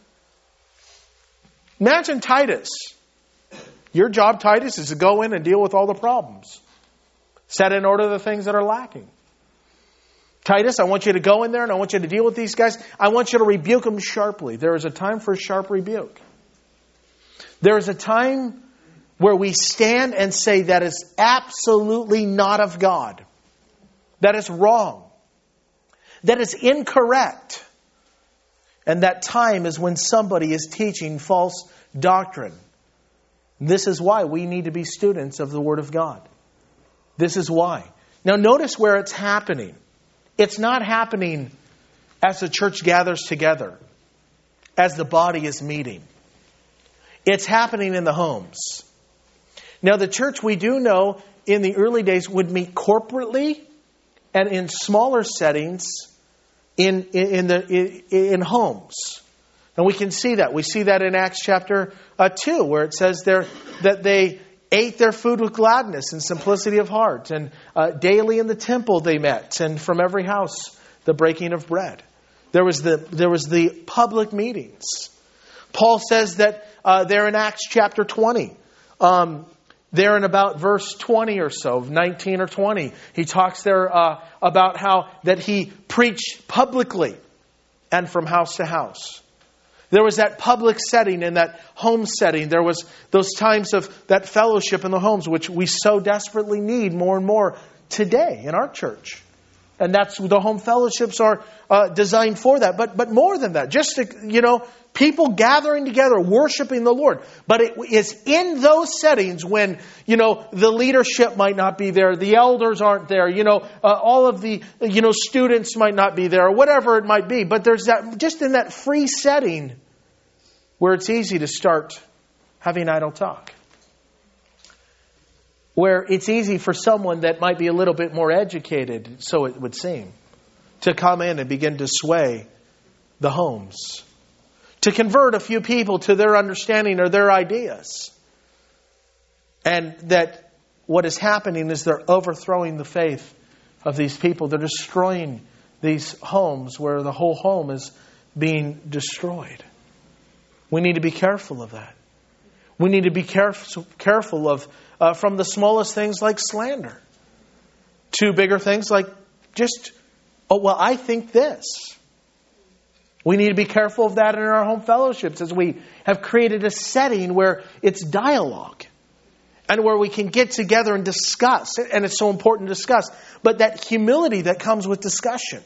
Imagine Titus. Your job, Titus, is to go in and deal with all the problems. Set in order the things that are lacking. Titus, I want you to go in there and I want you to deal with these guys. I want you to rebuke them sharply. There is a time for a sharp rebuke. There is a time where we stand and say that is absolutely not of God. That is wrong. That is incorrect. And that time is when somebody is teaching false doctrine. This is why we need to be students of the Word of God. This is why. Now notice where it's happening. It's not happening as the church gathers together, as the body is meeting. It's happening in the homes. Now the church, we do know, in the early days would meet corporately and in smaller settings in homes. And we can see that. We see that in Acts chapter 2, where it says there that they ate their food with gladness and simplicity of heart. And daily in the temple they met. And from every house, the breaking of bread. There was the public meetings. Paul says that there in Acts chapter 20, there in about verse 20 or so, 19 or 20, he talks there about how that he preached publicly and from house to house. There was that public setting and that home setting. There was those times of that fellowship in the homes, which we so desperately need more and more today in our church. And that's the home fellowships are designed for that. But more than that, just to, people gathering together, worshiping the Lord. But it is in those settings when, the leadership might not be there, the elders aren't there, all of the, students might not be there, or whatever it might be. But there's that, just in that free setting where it's easy to start having idle talk. Where it's easy for someone that might be a little bit more educated, so it would seem, to come in and begin to sway the homes. To convert a few people to their understanding or their ideas. And that what is happening is they're overthrowing the faith of these people. They're destroying these homes where the whole home is being destroyed. We need to be careful of that. We need to be careful of from the smallest things like slander to bigger things like just, I think this. We need to be careful of that in our home fellowships as we have created a setting where it's dialogue. and where we can get together and discuss. And it's so important to discuss. But that humility that comes with discussion.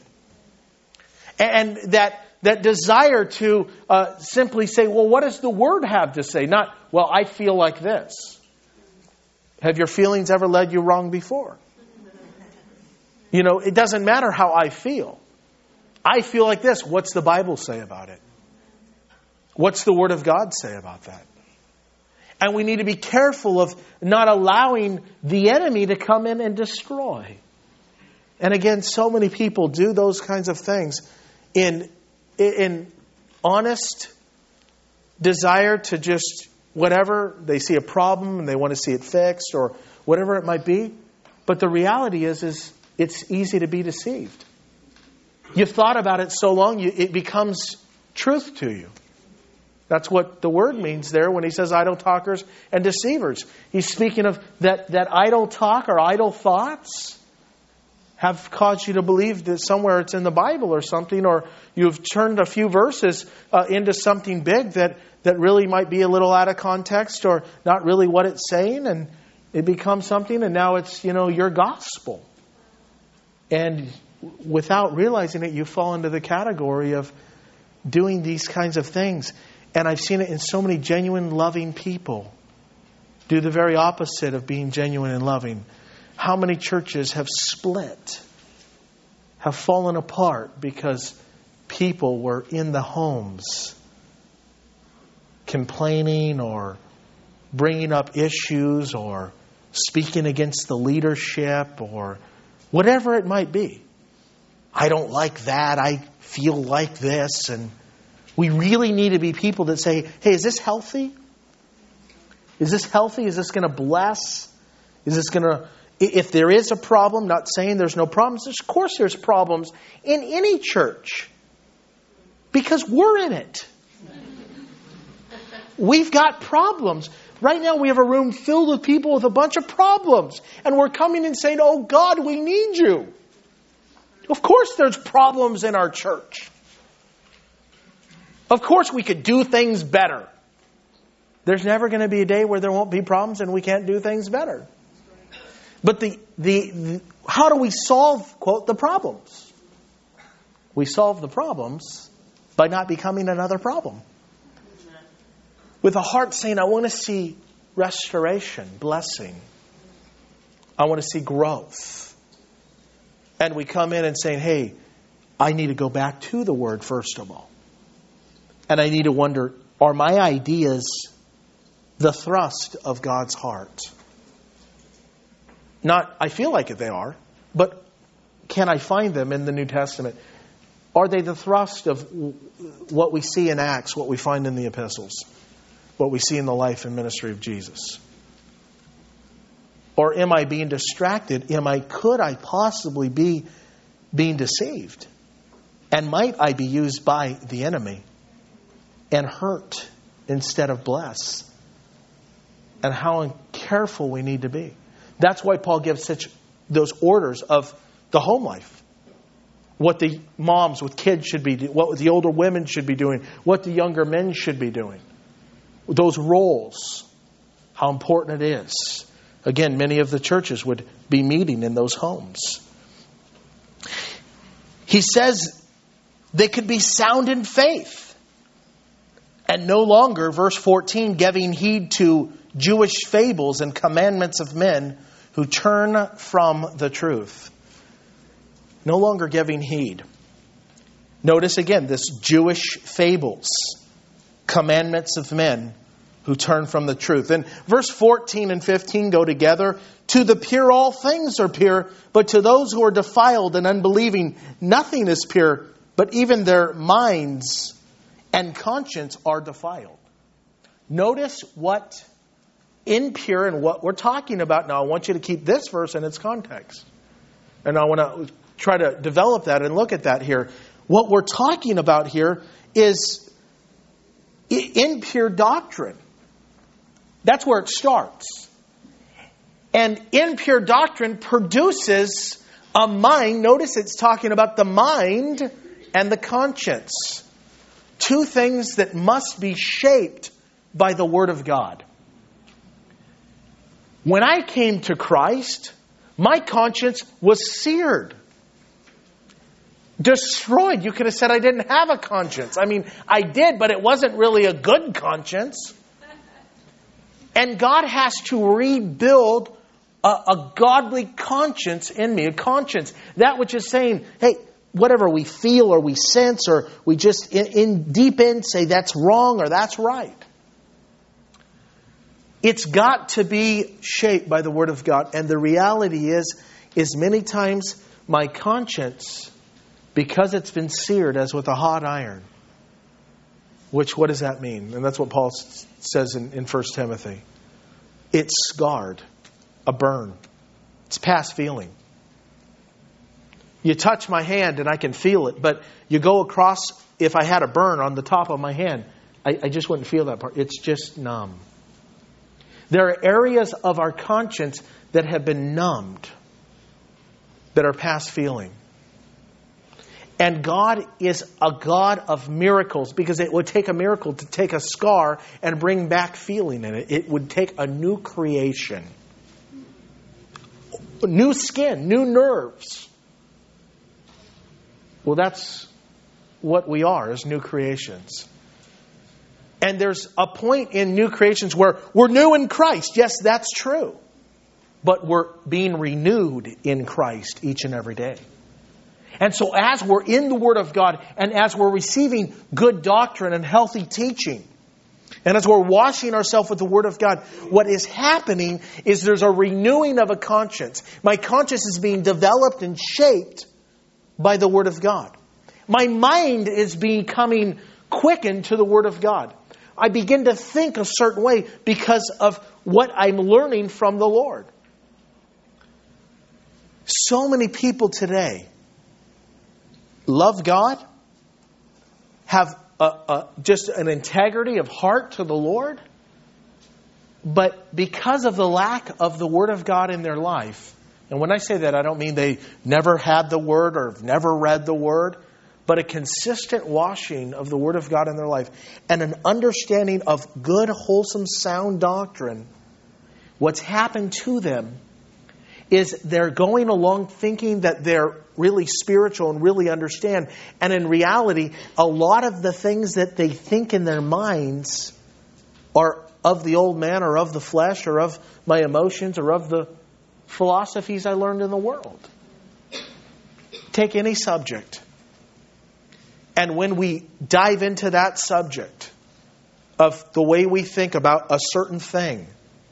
And that desire to simply say, well, what does the Word have to say? Not, well, I feel like this. Have your feelings ever led you wrong before? You know, it doesn't matter how I feel. I feel like this. What's the Bible say about it? What's the Word of God say about that? And we need to be careful of not allowing the enemy to come in and destroy. And again, so many people do those kinds of things in honest desire to just whatever. They see a problem and they want to see it fixed or whatever it might be. But the reality is it's easy to be deceived. You've thought about it so long, it becomes truth to you. That's what the word means there when he says idle talkers and deceivers. He's speaking of that idle talk or idle thoughts have caused you to believe that somewhere it's in the Bible or something, or you've turned a few verses into something big that really might be a little out of context or not really what it's saying, and it becomes something, and now it's, your gospel. And without realizing it, you fall into the category of doing these kinds of things. And I've seen it in so many genuine, loving people do the very opposite of being genuine and loving. How many churches have split, have fallen apart because people were in the homes complaining or bringing up issues or speaking against the leadership or whatever it might be. I don't like that. I feel like this. And we really need to be people that say, hey, is this healthy? Is this healthy? Is this going to bless? Is this going to... If there is a problem, not saying there's no problems. Of course there's problems in any church. Because we're in it. We've got problems. Right now we have a room filled with people with a bunch of problems. And we're coming and saying, oh God, we need you. Of course there's problems in our church. Of course we could do things better. There's never going to be a day where there won't be problems and we can't do things better. But how do we solve, quote, the problems? We solve the problems by not becoming another problem. With a heart saying, I want to see restoration, blessing. I want to see growth. And we come in and saying, hey, I need to go back to the Word first of all. And I need to wonder, are my ideas the thrust of God's heart? Not, I feel like they are, but can I find them in the New Testament? Are they the thrust of what we see in Acts, what we find in the epistles, what we see in the life and ministry of Jesus? Or am I being distracted? Could I possibly be being deceived? And might I be used by the enemy and hurt instead of bless? And how careful we need to be. That's why Paul gives those orders of the home life. What the moms with kids should be doing, what the older women should be doing, what the younger men should be doing. Those roles, how important it is. Again, many of the churches would be meeting in those homes. He says they could be sound in faith. And no longer, verse 14, giving heed to Jewish fables and commandments of men who turn from the truth. No longer giving heed. Notice again, this Jewish fables, commandments of men who turn from the truth. And verse 14 and 15 go together. To the pure all things are pure, but to those who are defiled and unbelieving, nothing is pure, but even their minds and conscience are defiled. Notice what impure and what we're talking about now. I want you to keep this verse in its context. And I want to try to develop that and look at that here. What we're talking about here is impure doctrine. That's where it starts. And impure doctrine produces a mind. Notice it's talking about the mind and the conscience. Two things that must be shaped by the Word of God. When I came to Christ, my conscience was seared. Destroyed. You could have said I didn't have a conscience. I mean, I did, but it wasn't really a good conscience. And God has to rebuild a godly conscience in me. A conscience. That which is saying, hey, whatever we feel or we sense or we just in deep in say that's wrong or that's right. It's got to be shaped by the Word of God. And the reality is many times my conscience, because it's been seared as with a hot iron. Which, what does that mean? And that's what Paul says in 1 Timothy. It's scarred. A burn. It's past feeling. You touch my hand and I can feel it. But you go across, if I had a burn on the top of my hand, I just wouldn't feel that part. It's just numb. There are areas of our conscience that have been numbed, that are past feeling. And God is a God of miracles, because it would take a miracle to take a scar and bring back feeling in it. It would take a new creation. New skin, new nerves. Well, that's what we are as new creations. And there's a point in new creations where we're new in Christ. Yes, that's true. But we're being renewed in Christ each and every day. And so as we're in the Word of God and as we're receiving good doctrine and healthy teaching, and as we're washing ourselves with the Word of God, what is happening is there's a renewing of a conscience. My conscience is being developed and shaped by the Word of God. My mind is becoming quickened to the Word of God. I begin to think a certain way because of what I'm learning from the Lord. So many people today love God, have just an integrity of heart to the Lord, but because of the lack of the Word of God in their life, and when I say that, I don't mean they never had the Word or have never read the Word, but a consistent washing of the Word of God in their life and an understanding of good, wholesome, sound doctrine. What's happened to them is they're going along thinking that they're really spiritual and really understand. And in reality, a lot of the things that they think in their minds are of the old man or of the flesh or of my emotions or of the philosophies I learned in the world. Take any subject. And when we dive into that subject of the way we think about a certain thing,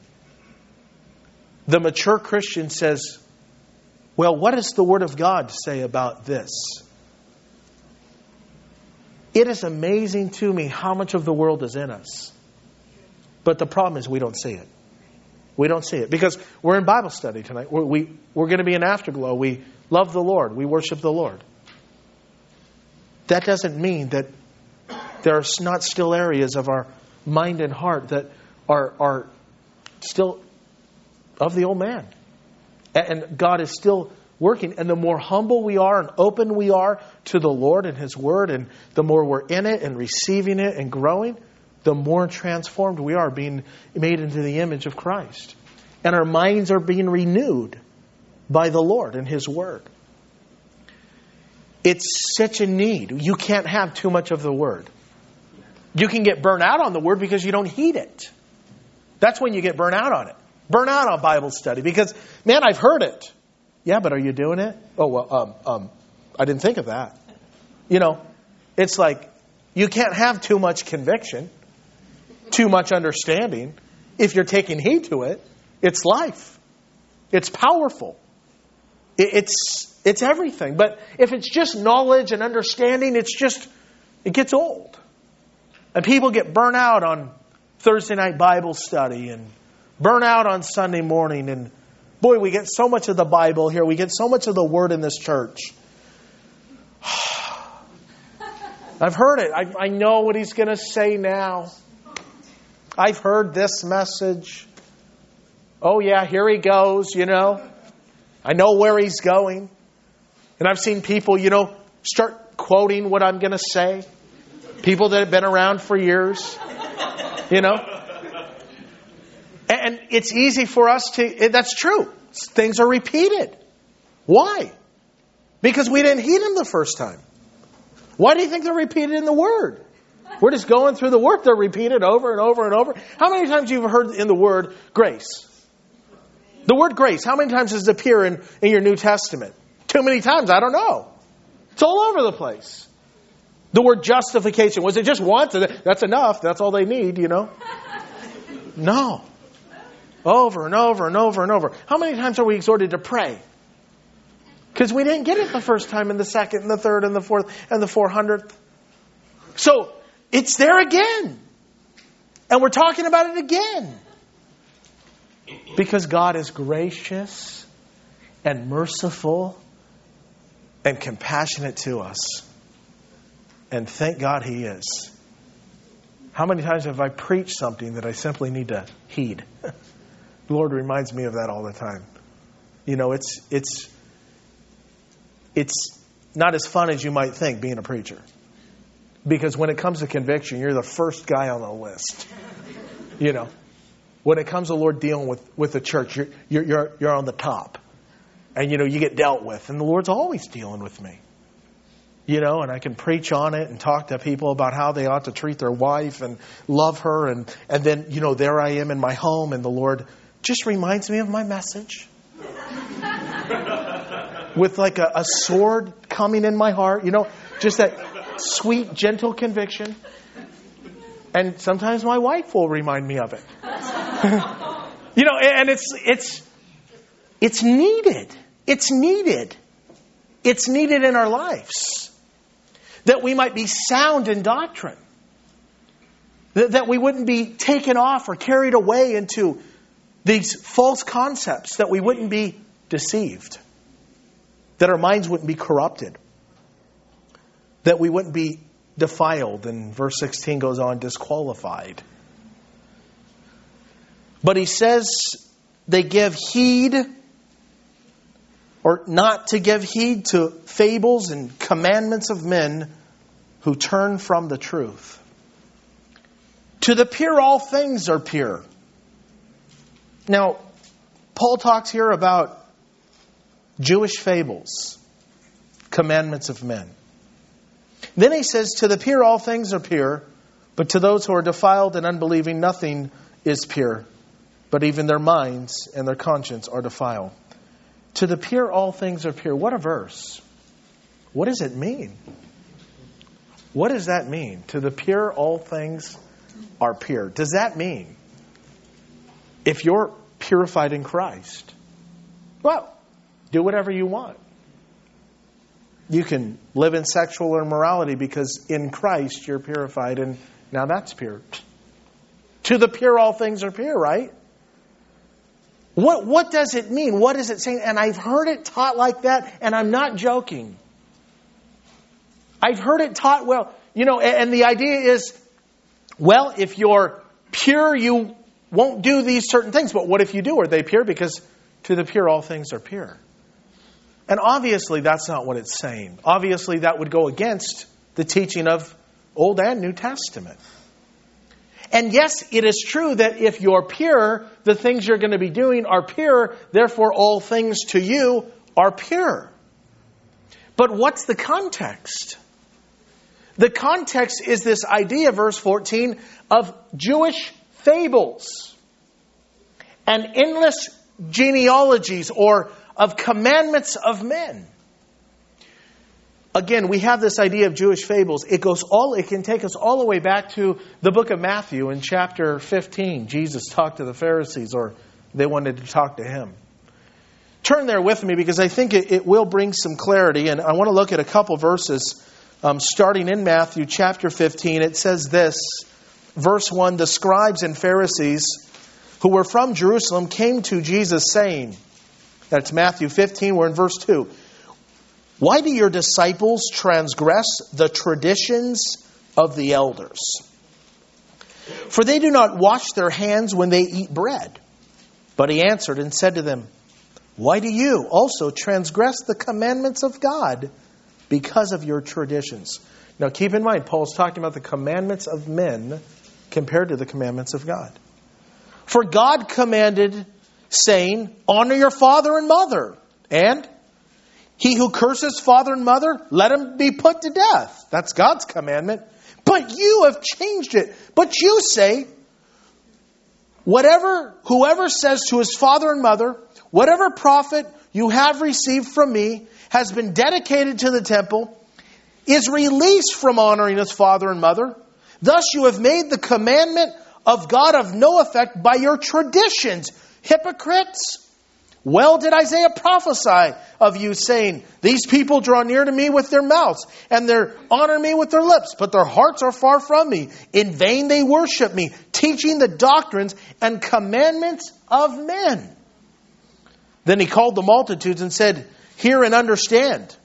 the mature Christian says, well, what does the Word of God say about this? It is amazing to me how much of the world is in us. But the problem is we don't see it. We don't see it. Because we're in Bible study tonight. We're going to be in Afterglow. We love the Lord. We worship the Lord. That doesn't mean that there are not still areas of our mind and heart that are still of the old man. And God is still working. And the more humble we are and open we are to the Lord and His Word, and the more we're in it and receiving it and growing, the more transformed we are, being made into the image of Christ. And our minds are being renewed by the Lord and His Word. It's such a need. You can't have too much of the Word. You can get burnt out on the Word because you don't heed it. That's when you get burnt out on it. Burn out on Bible study because, man, I've heard it. Yeah, but are you doing it? Oh, well, I didn't think of that. You know, it's like you can't have too much conviction, too much understanding. If you're taking heed to it, it's life. It's powerful. It's everything. But if it's just knowledge and understanding, it gets old. And people get burnt out on Thursday night Bible study and burn out on Sunday morning. And boy, we get so much of the Bible here. We get so much of the Word in this church. I've heard it. I know what he's going to say now. I've heard this message. Oh yeah, here he goes, you know. I know where he's going. And I've seen people, you know, start quoting what I'm going to say. People that have been around for years. You know. And it's easy for us to, that's true. Things are repeated. Why? Because we didn't heed them the first time. Why do you think they're repeated in the Word? We're just going through the Word. They're repeated over and over and over. How many times have you heard in the word grace? The word grace, how many times does it appear in your New Testament? Too many times, I don't know. It's all over the place. The word justification, was it just once? That's enough. That's all they need, No. Over and over and over and over. How many times are we exhorted to pray? Because we didn't get it the first time, and the second, and the third, and the fourth, and the 400th. So, it's there again. And we're talking about it again. Because God is gracious and merciful and compassionate to us. And thank God He is. How many times have I preached something that I simply need to heed? The Lord reminds me of that all the time. It's not as fun as you might think being a preacher. Because when it comes to conviction, you're the first guy on the list. When it comes to the Lord dealing with the church, you're on the top. And you get dealt with. And the Lord's always dealing with me. And I can preach on it and talk to people about how they ought to treat their wife and love her. And then, there I am in my home and the Lord just reminds me of my message. With like a sword coming in my heart. Just that sweet, gentle conviction. And sometimes my wife will remind me of it. And it's needed. It's needed. It's needed in our lives. That we might be sound in doctrine. That we wouldn't be taken off or carried away into these false concepts. That we wouldn't be deceived. That our minds wouldn't be corrupted. That we wouldn't be defiled. And verse 16 goes on, disqualified. But he says they give heed, or not to give heed, to fables and commandments of men who turn from the truth. To the pure, all things are pure. Now, Paul talks here about Jewish fables, commandments of men. Then he says, to the pure, all things are pure, but to those who are defiled and unbelieving, nothing is pure. But even their minds and their conscience are defiled. To the pure, all things are pure. What a verse. What does it mean? What does that mean? To the pure, all things are pure. Does that mean if you're purified in Christ, well, do whatever you want. You can live in sexual immorality because in Christ you're purified, and now that's pure. To the pure, all things are pure, right? What does it mean? What is it saying? And I've heard it taught like that, and I'm not joking. I've heard it taught, and the idea is, well, if you're pure, you won't do these certain things. But what if you do? Are they pure? Because to the pure, all things are pure. And obviously, that's not what it's saying. Obviously, that would go against the teaching of Old and New Testament. And yes, it is true that if you're pure, the things you're going to be doing are pure. Therefore, all things to you are pure. But what's the context? The context is this idea, verse 14, of Jewish fables and endless genealogies or of commandments of men. Again, we have this idea of Jewish fables. It can take us all the way back to the book of Matthew in chapter 15. Jesus talked to the Pharisees, or they wanted to talk to him. Turn there with me because I think it will bring some clarity. And I want to look at a couple verses starting in Matthew chapter 15. It says this, verse 1, the scribes and Pharisees who were from Jerusalem came to Jesus saying, that's Matthew 15, we're in verse 2. Why do your disciples transgress the traditions of the elders? For they do not wash their hands when they eat bread. But he answered and said to them, why do you also transgress the commandments of God because of your traditions? Now keep in mind, Paul's talking about the commandments of men compared to the commandments of God. For God commanded, saying, honor your father and mother. And he who curses father and mother, let him be put to death. That's God's commandment. But you have changed it. But you say, whoever says to his father and mother, whatever profit you have received from me has been dedicated to the temple, is released from honoring his father and mother. Thus you have made the commandment of God of no effect by your traditions. Hypocrites! Well did Isaiah prophesy of you, saying, these people draw near to me with their mouths, and they honor me with their lips, but their hearts are far from me. In vain they worship me, teaching the doctrines and commandments of men. Then he called the multitudes and said, hear and understand.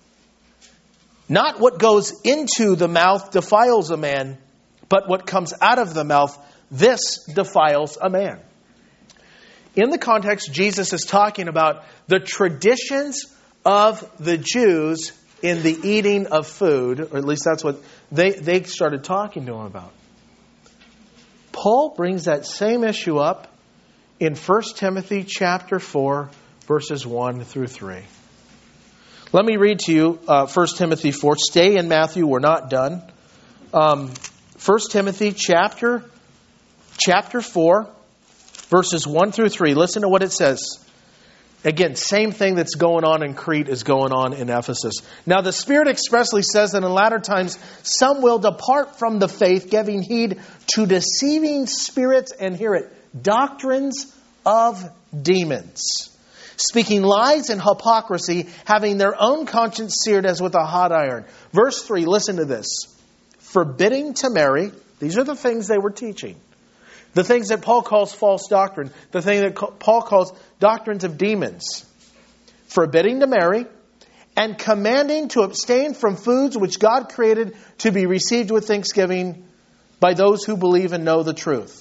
Not what goes into the mouth defiles a man, but what comes out of the mouth, this defiles a man. In the context, Jesus is talking about the traditions of the Jews in the eating of food, or at least that's what they started talking to him about. Paul brings that same issue up in 1 Timothy chapter 4, verses 1 through 3. Let me read to you 1 Timothy 4. Stay in Matthew, we're not done. 1 Timothy chapter 4, verses 1 through 3. Listen to what it says. Again, same thing that's going on in Crete is going on in Ephesus. Now the Spirit expressly says that in latter times some will depart from the faith, giving heed to deceiving spirits, and hear it, doctrines of demons, speaking lies and hypocrisy, having their own conscience seared as with a hot iron. Verse 3, listen to this. Forbidding to marry. These are the things they were teaching. The things that Paul calls false doctrine. The thing that Paul calls doctrines of demons. Forbidding to marry. And commanding to abstain from foods which God created to be received with thanksgiving by those who believe and know the truth.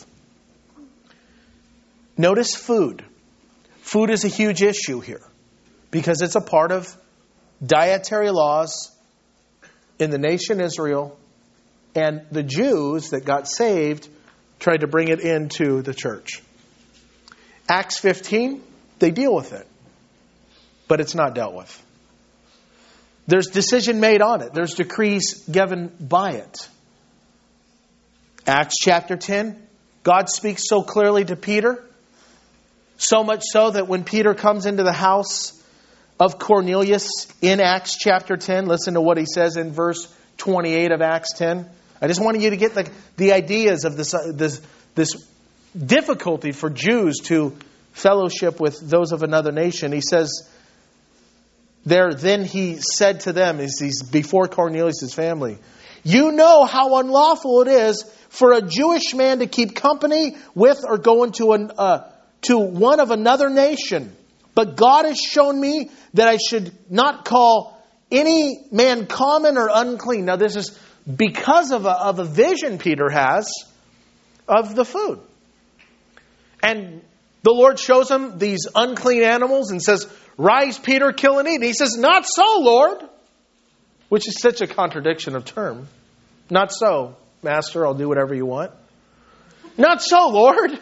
Notice food. Food is a huge issue here. Because it's a part of dietary laws in the nation Israel. And the Jews that got saved tried to bring it into the church. Acts 15, they deal with it. But it's not dealt with. There's decision made on it. There's decrees given by it. Acts chapter 10, God speaks so clearly to Peter. So much so that when Peter comes into the house of Cornelius in Acts chapter 10, listen to what he says in verse 28 of Acts 10. I just wanted you to get the ideas of this difficulty for Jews to fellowship with those of another nation. He says there, then he said to them, as he's before Cornelius' family, you know how unlawful it is for a Jewish man to keep company with or go into to one of another nation. But God has shown me that I should not call any man common or unclean. Now this is because of a vision Peter has of the food. And the Lord shows him these unclean animals and says, rise, Peter, kill and eat. And he says, not so, Lord. Which is such a contradiction of term. Not so, Master, I'll do whatever you want. Not so, Lord.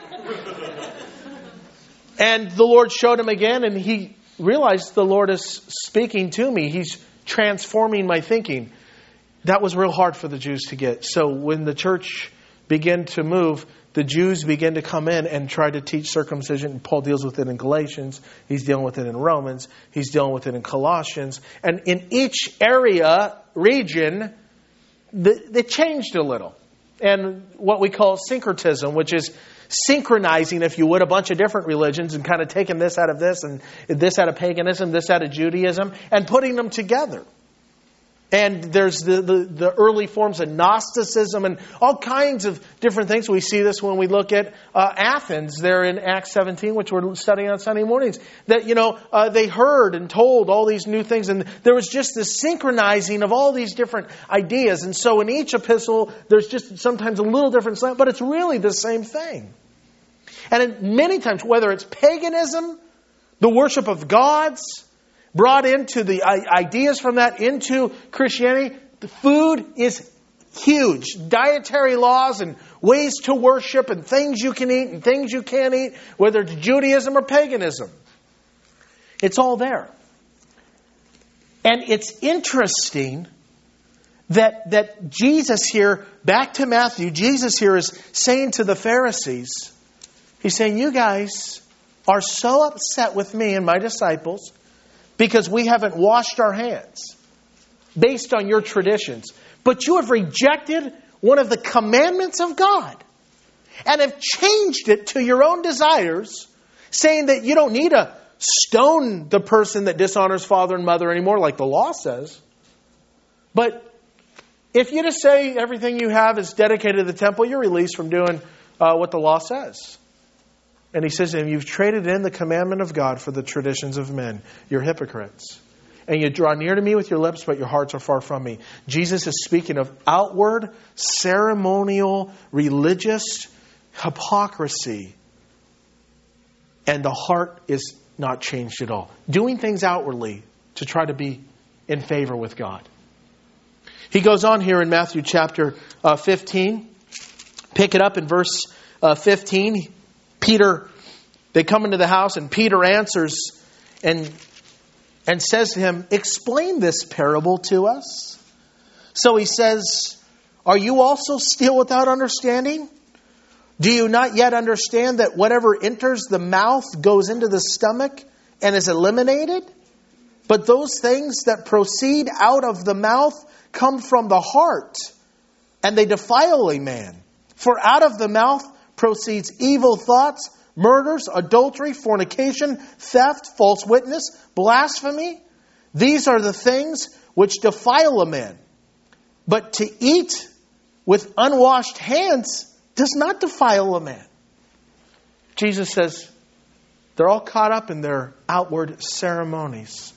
And the Lord showed him again, and he realized the Lord is speaking to me. He's transforming my thinking. That was real hard for the Jews to get. So when the church began to move, the Jews began to come in and try to teach circumcision. Paul deals with it in Galatians. He's dealing with it in Romans. He's dealing with it in Colossians. And in each region, they changed a little. And what we call syncretism, which is synchronizing, if you would, a bunch of different religions and kind of taking this out of this and this out of paganism, this out of Judaism, and putting them together. And there's the early forms of Gnosticism and all kinds of different things. We see this when we look at Athens there in Acts 17, which we're studying on Sunday mornings. That, they heard and told all these new things. And there was just this synchronizing of all these different ideas. And so in each epistle, there's just sometimes a little different slant, but it's really the same thing. And many times, whether it's paganism, the worship of gods, brought into the ideas from that into Christianity, the food is huge. Dietary laws and ways to worship and things you can eat and things you can't eat, whether it's Judaism or paganism. It's all there. And it's interesting that Jesus here, back to Matthew, Jesus here is saying to the Pharisees, he's saying, you guys are so upset with me and my disciples because we haven't washed our hands based on your traditions. But you have rejected one of the commandments of God and have changed it to your own desires, saying that you don't need to stone the person that dishonors father and mother anymore, like the law says. But if you just say everything you have is dedicated to the temple, you're released from doing what the law says. And he says to him, you've traded in the commandment of God for the traditions of men. You're hypocrites. And you draw near to me with your lips, but your hearts are far from me. Jesus is speaking of outward, ceremonial, religious hypocrisy. And the heart is not changed at all. Doing things outwardly to try to be in favor with God. He goes on here in Matthew chapter 15. Pick it up in verse 15. Peter, they come into the house and Peter answers and says to him, explain this parable to us. So he says, are you also still without understanding? Do you not yet understand that whatever enters the mouth goes into the stomach and is eliminated? But those things that proceed out of the mouth come from the heart, and they defile a man. For out of the mouth proceeds evil thoughts, murders, adultery, fornication, theft, false witness, blasphemy. These are the things which defile a man. But to eat with unwashed hands does not defile a man. Jesus says they're all caught up in their outward ceremonies.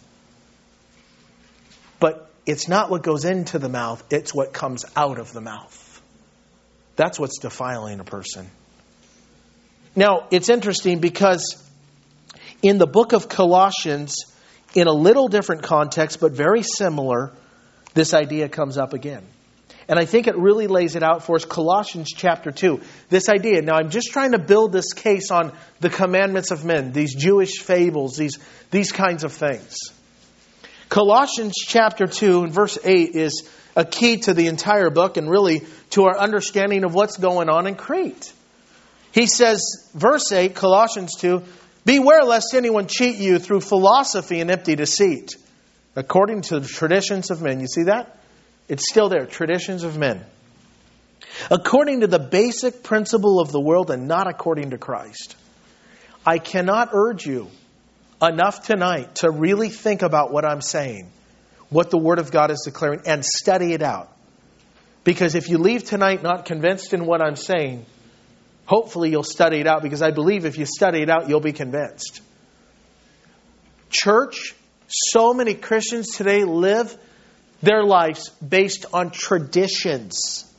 But it's not what goes into the mouth, it's what comes out of the mouth. That's what's defiling a person. Now, it's interesting because in the book of Colossians, in a little different context, but very similar, this idea comes up again. And I think it really lays it out for us. Colossians chapter 2. This idea. Now, I'm just trying to build this case on the commandments of men. These Jewish fables. These kinds of things. Colossians chapter 2 and verse 8 is a key to the entire book and really to our understanding of what's going on in Crete. He says, verse 8, Colossians 2, beware lest anyone cheat you through philosophy and empty deceit, according to the traditions of men. You see that? It's still there. Traditions of men. According to the basic principle of the world and not according to Christ. I cannot urge you enough tonight to really think about what I'm saying, what the Word of God is declaring, and study it out. Because if you leave tonight not convinced in what I'm saying, hopefully you'll study it out, because I believe if you study it out, you'll be convinced. Church, so many Christians today live their lives based on traditions,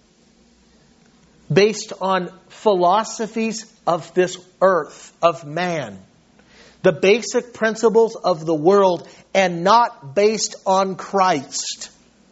based on philosophies of this earth, of man, the basic principles of the world, and not based on Christ.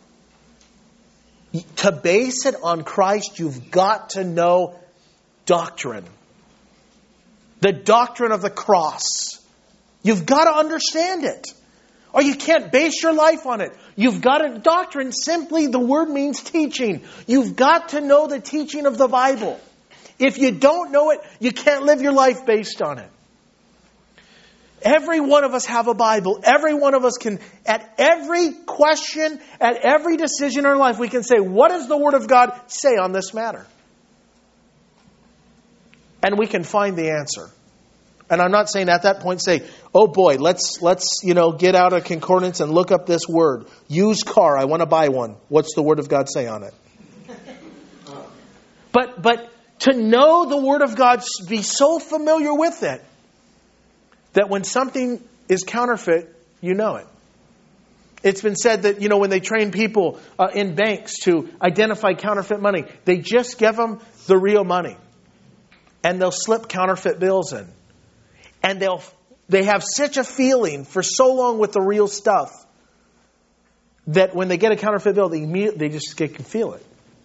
To base it on Christ, you've got to know doctrine. The doctrine of the cross. You've got to understand it. Or you can't base your life on it. You've got a doctrine. Simply, the word means teaching. You've got to know the teaching of the Bible. If you don't know it, you can't live your life based on it. Every one of us have a Bible. Every one of us can, at every question, at every decision in our life, we can say, what does the Word of God say on this matter? And we can find the answer. And I'm not saying at that point say, oh boy, let's get out a concordance and look up this word. Used car, I want to buy one. What's the Word of God say on it? But to know the Word of God, be so familiar with it, that when something is counterfeit, you know it. It's been said that, when they train people in banks to identify counterfeit money, they just give them the real money. And they'll slip counterfeit bills in. And they have such a feeling for so long with the real stuff that when they get a counterfeit bill, they just can feel it.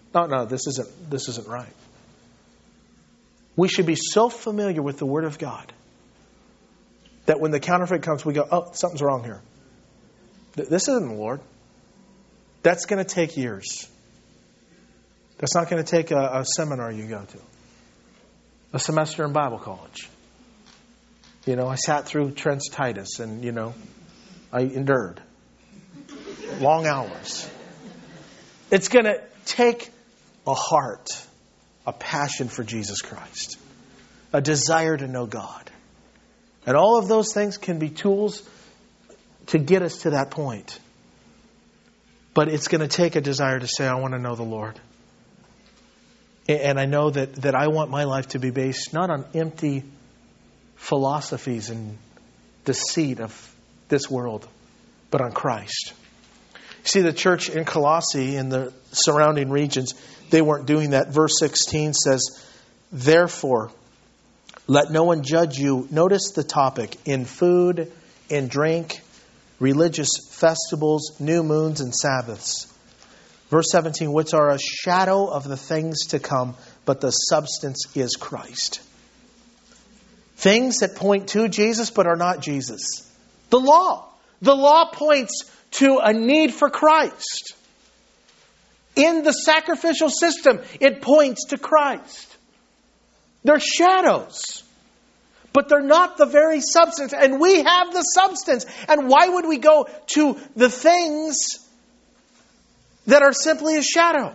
No, this isn't right. We should be so familiar with the Word of God that when the counterfeit comes, we go, oh, something's wrong here. This isn't the Lord. That's going to take years. That's not going to take a seminar you go to. A semester in Bible college. I sat through Trent Titus and, I endured long hours. It's going to take a heart, a passion for Jesus Christ, a desire to know God. And all of those things can be tools to get us to that point. But it's going to take a desire to say, I want to know the Lord. And I know that I want my life to be based not on empty philosophies and deceit of this world, but on Christ. See, the church in Colossae and the surrounding regions, they weren't doing that. Verse 16 says, therefore, let no one judge you. Notice the topic. In food, in drink, religious festivals, new moons, and Sabbaths. Verse 17, which are a shadow of the things to come, but the substance is Christ. Things that point to Jesus, but are not Jesus. The law. The law points to a need for Christ. In the sacrificial system, it points to Christ. They're shadows. But they're not the very substance. And we have the substance. And why would we go to the things that are simply a shadow?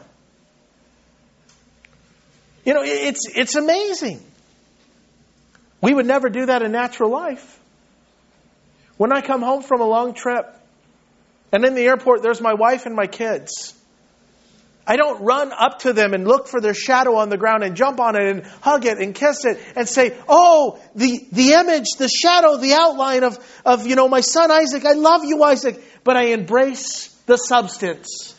It's amazing. We would never do that in natural life. When I come home from a long trip, and in the airport there's my wife and my kids, I don't run up to them and look for their shadow on the ground and jump on it and hug it and kiss it and say, oh, the image, the shadow, the outline of my son Isaac. I love you, Isaac. But I embrace the substance.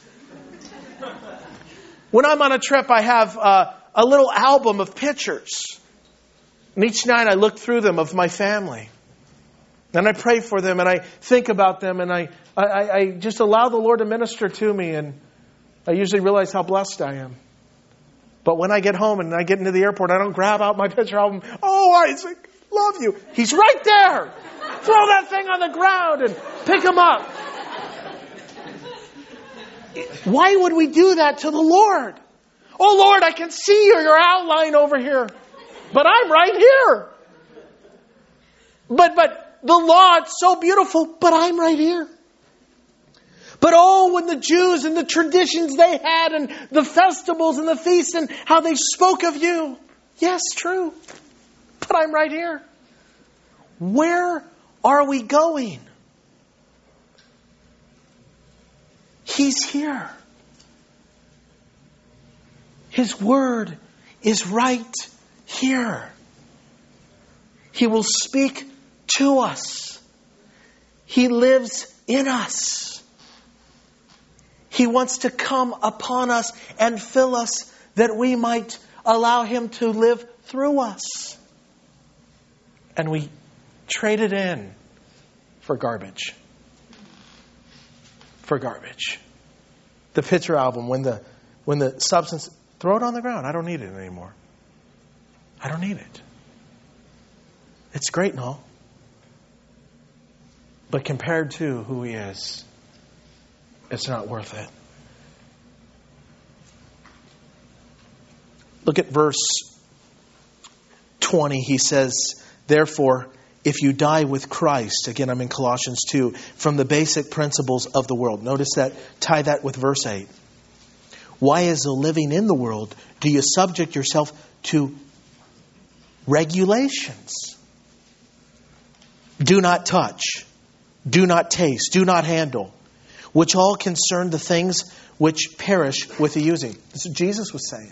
When I'm on a trip, I have a little album of pictures. And each night I look through them of my family. And I pray for them and I think about them and I just allow the Lord to minister to me, and I usually realize how blessed I am. But when I get home and I get into the airport, I don't grab out my picture album. Oh, Isaac, love you. He's right there. Throw that thing on the ground and pick him up. Why would we do that to the Lord? Oh, Lord, I can see your outline over here. But I'm right here. But the law, it's so beautiful, but I'm right here. But when the Jews and the traditions they had and the festivals and the feasts and how they spoke of you. Yes, true. But I'm right here. Where are we going? He's here. His word is right here. He will speak to us. He lives in us. He wants to come upon us and fill us that we might allow Him to live through us. And we trade it in for garbage. For garbage. The picture album, when the substance, throw it on the ground. I don't need it anymore. I don't need it. It's great and all. But compared to who He is, it's not worth it. Look at verse 20. He says, therefore, if you die with Christ, again I'm in Colossians 2, from the basic principles of the world. Notice that, tie that with verse 8. Why, as though living in the world, do you subject yourself to regulations? Do not touch, do not taste, do not handle, which all concern the things which perish with the using. This is what Jesus was saying.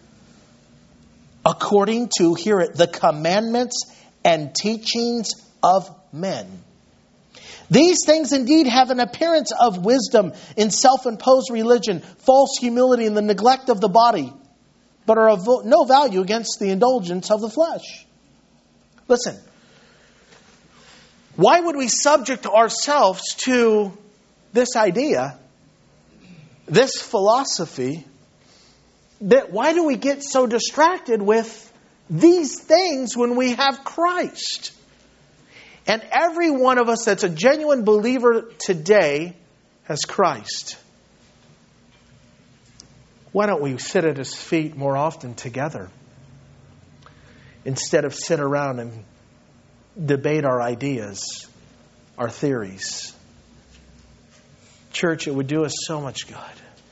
According to, hear it, the commandments and teachings of men. These things indeed have an appearance of wisdom in self-imposed religion, false humility, and the neglect of the body, but are of no value against the indulgence of the flesh. Listen, why would we subject ourselves to this idea, this philosophy, that why do we get so distracted with these things when we have Christ? And every one of us that's a genuine believer today has Christ. Why don't we sit at His feet more often together instead of sit around and debate our ideas, our theories? Church, it would do us so much good.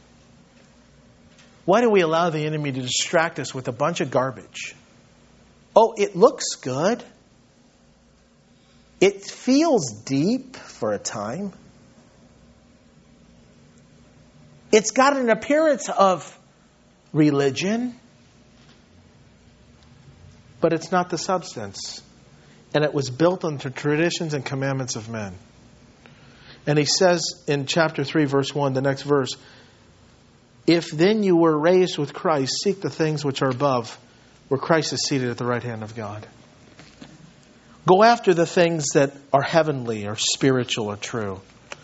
Why do we allow the enemy to distract us with a bunch of garbage? Oh, it looks good. It feels deep for a time. It's got an appearance of religion, but it's not the substance. And it was built on the traditions and commandments of men. And he says in chapter 3, verse 1, the next verse, if then you were raised with Christ, seek the things which are above, where Christ is seated at the right hand of God. Go after the things that are heavenly or spiritual or true.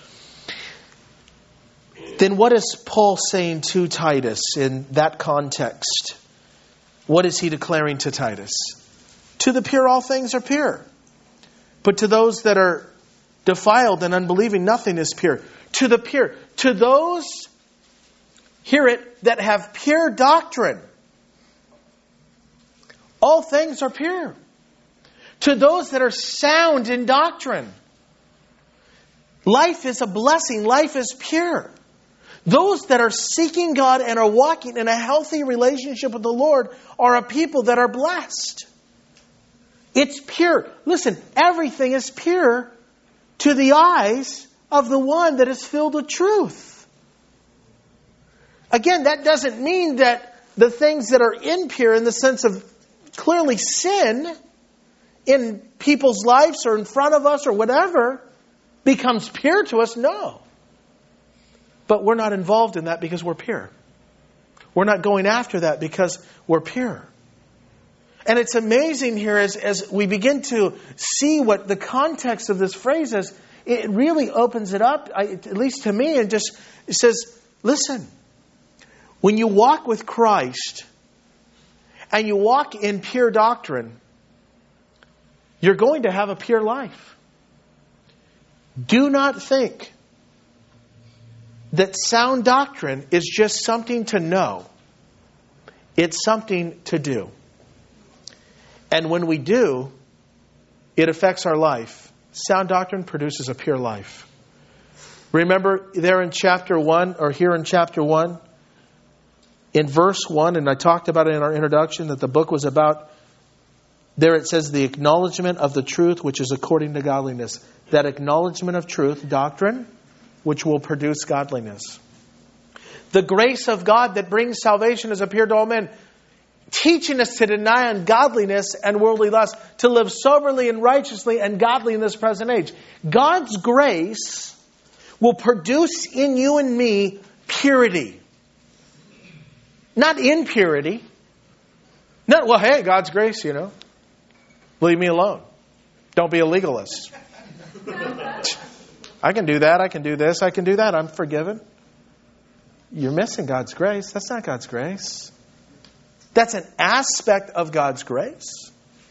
Then what is Paul saying to Titus in that context? What is he declaring to Titus? To the pure, all things are pure. But to those that are defiled and unbelieving, nothing is pure. To the pure. To those, hear it, that have pure doctrine, all things are pure. To those that are sound in doctrine, life is a blessing. Life is pure. Those that are seeking God and are walking in a healthy relationship with the Lord are a people that are blessed. It's pure. Listen, everything is pure to the eyes of the one that is filled with truth. Again, that doesn't mean that the things that are impure in the sense of clearly sin in people's lives or in front of us or whatever becomes pure to us. No. But we're not involved in that because we're pure. We're not going after that because we're pure. And it's amazing here as we begin to see what the context of this phrase is, it really opens it up, at least to me, and just it says, listen, when you walk with Christ and you walk in pure doctrine, you're going to have a pure life. Do not think that sound doctrine is just something to know. It's something to do. And when we do, it affects our life. Sound doctrine produces a pure life. Remember there in chapter 1, or here in chapter 1, in verse 1, and I talked about it in our introduction, that the book was about, there it says, the acknowledgement of the truth which is according to godliness. That acknowledgement of truth, doctrine, which will produce godliness. The grace of God that brings salvation has appeared to all men, teaching us to deny ungodliness and worldly lust, to live soberly and righteously and godly in this present age. God's grace will produce in you and me purity. Not impurity. Not, well, hey, God's grace, you know. Leave me alone. Don't be a legalist. I can do that. I can do this. I can do that. I'm forgiven. You're missing God's grace. That's not God's grace. That's an aspect of God's grace.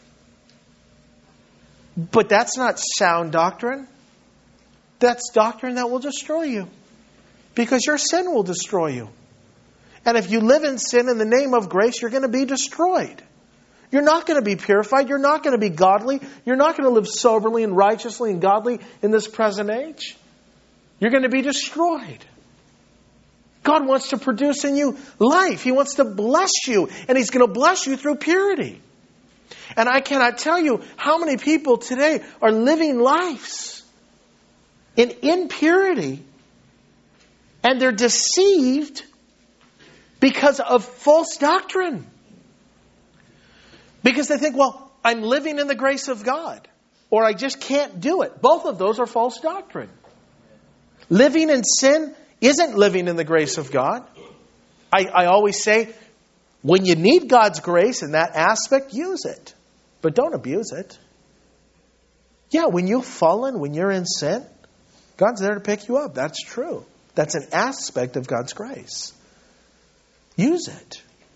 But that's not sound doctrine. That's doctrine that will destroy you. Because your sin will destroy you. And if you live in sin in the name of grace, you're going to be destroyed. You're not going to be purified. You're not going to be godly. You're not going to live soberly and righteously and godly in this present age. You're going to be destroyed. God wants to produce in you life. He wants to bless you. And He's going to bless you through purity. And I cannot tell you how many people today are living lives in impurity. And they're deceived because of false doctrine. Because they think, well, I'm living in the grace of God. Or I just can't do it. Both of those are false doctrine. Living in sin isn't living in the grace of God. I always say, when you need God's grace in that aspect, use it. But don't abuse it. Yeah, when you've fallen, when you're in sin, God's there to pick you up. That's true. That's an aspect of God's grace. Use it.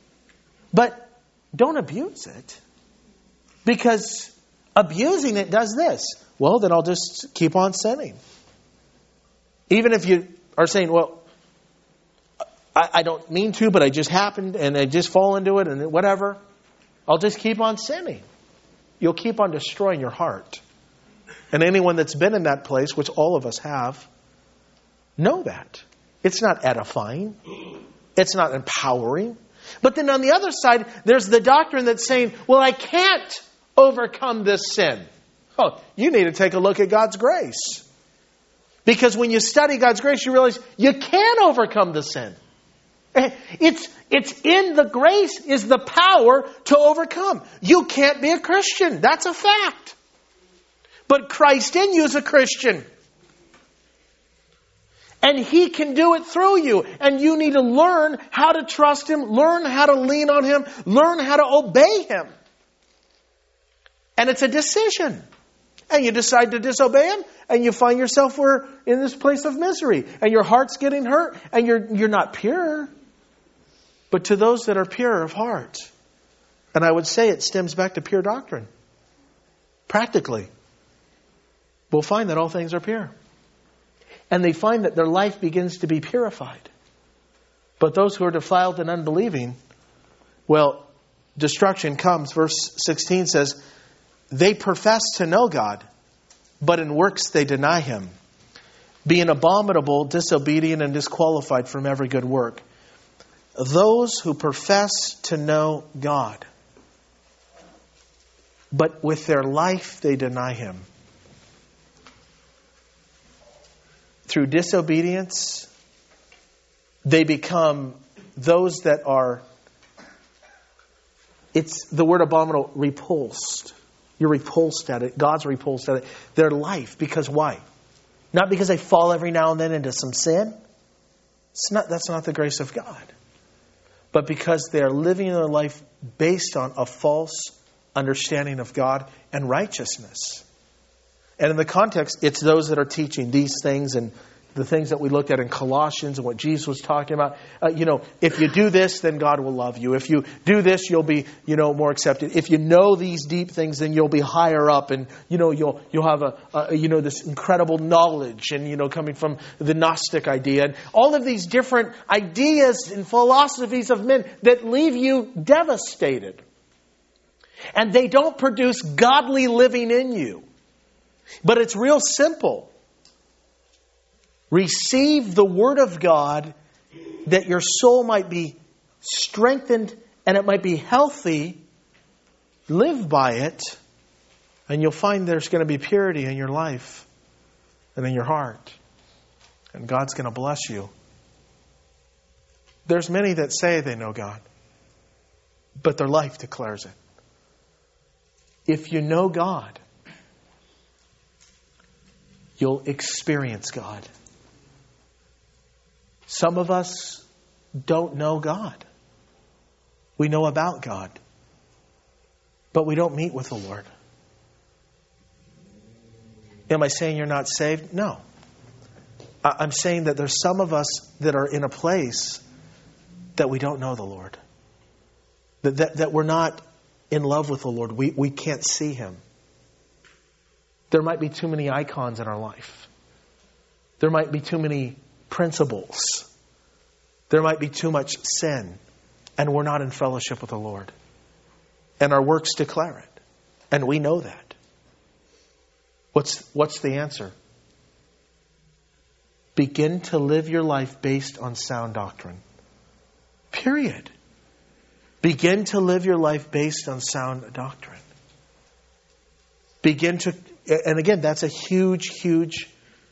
But don't abuse it. Because abusing it does this. Well, then I'll just keep on sinning. Even if you are saying, well, I don't mean to, but I just happened and I just fall into it and whatever. I'll just keep on sinning. You'll keep on destroying your heart. And anyone that's been in that place, which all of us have, know that. It's not edifying. It's not empowering. But then on the other side, there's the doctrine that's saying, well, I can't overcome this sin. Oh, you need to take a look at God's grace. Because when you study God's grace, you realize you can overcome the sin. It's in the grace is the power to overcome. You can't be a Christian. That's a fact. But Christ in you is a Christian. And He can do it through you. And you need to learn how to trust Him, learn how to lean on Him, learn how to obey Him. And it's a decision. And you decide to disobey Him, and you find yourself in this place of misery. And your heart's getting hurt, and you're not pure. But to those that are pure of heart, and I would say it stems back to pure doctrine. Practically, we'll find that all things are pure. And they find that their life begins to be purified. But those who are defiled and unbelieving, well, destruction comes. Verse 16 says, they profess to know God, but in works they deny Him, being abominable, disobedient, and disqualified from every good work. Those who profess to know God, but with their life they deny Him. Through disobedience, they become those that are, it's the word abominable, repulsed. You're repulsed at it. God's repulsed at it. Their life, because why? Not because they fall every now and then into some sin. That's not the grace of God. But because they are living their life based on a false understanding of God and righteousness. And in the context, it's those that are teaching these things and the things that we looked at in Colossians and what Jesus was talking about. If you do this, then God will love you. If you do this, you'll be, more accepted. If you know these deep things, then you'll be higher up, and you'll have this incredible knowledge, and coming from the Gnostic idea, and all of these different ideas and philosophies of men that leave you devastated, and they don't produce godly living in you. But it's real simple. Receive the Word of God that your soul might be strengthened and it might be healthy. Live by it, and you'll find there's going to be purity in your life and in your heart. And God's going to bless you. There's many that say they know God, but their life declares it. If you know God, you'll experience God. Some of us don't know God. We know about God, but we don't meet with the Lord. Am I saying you're not saved? No. I'm saying that there's some of us that are in a place that we don't know the Lord. That we're not in love with the Lord. We can't see Him. There might be too many icons in our life. There might be too many principles. There might be too much sin. And we're not in fellowship with the Lord. And our works declare it. And we know that. What's the answer? Begin to live your life based on sound doctrine. Period. Begin to live your life based on sound doctrine. Begin to, and again, that's a huge, huge,